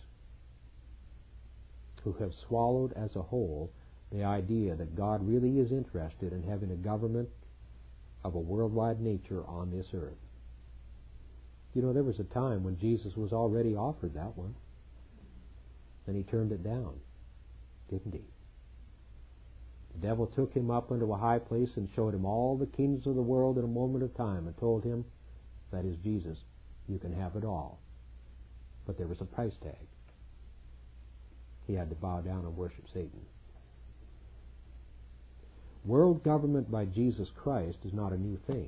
who have swallowed as a whole the idea that God really is interested in having a government of a worldwide nature on this earth. You know, there was a time when Jesus was already offered that one, and he turned it down, didn't he? The devil took him up into a high place and showed him all the kingdoms of the world in a moment of time and told him, that is Jesus, you can have it all. But there was a price tag. He had to bow down and worship Satan. World government by Jesus Christ is not a new thing.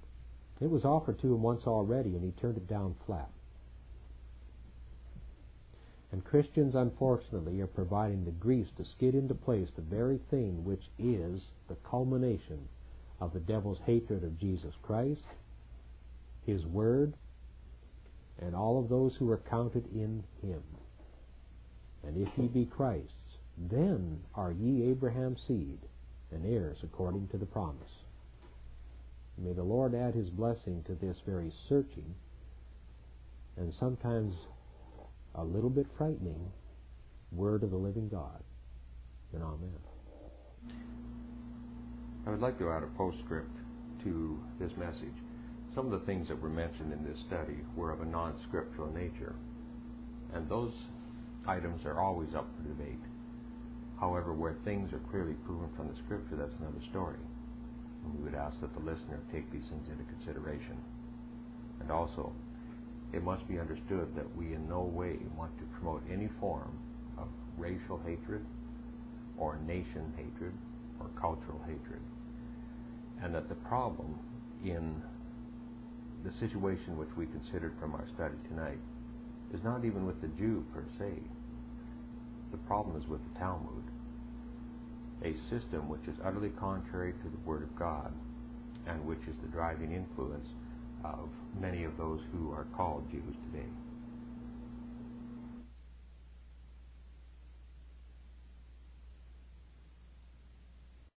It was offered to him once already, and he turned it down flat. And Christians, unfortunately, are providing the grease to skid into place the very thing which is the culmination of the devil's hatred of Jesus Christ, His Word, and all of those who are counted in Him. And if ye be Christ's, then are ye Abraham's seed, and heirs according to the promise. May the Lord add His blessing to this very searching, and sometimes a little bit frightening, Word of the living God. And amen. I would like to add a postscript to this message. Some of the things that were mentioned in this study were of a non-scriptural nature, and those items are always up for debate. However, where things are clearly proven from the Scripture, that's another story. And we would ask that the listener take these things into consideration. And also, it must be understood that we in no way want to promote any form of racial hatred or nation hatred or cultural hatred. And that the problem in the situation which we considered from our study tonight is not even with the Jew per se. The problem is with the Talmud, a system which is utterly contrary to the Word of God and which is the driving influence of many of those who are called Jews today.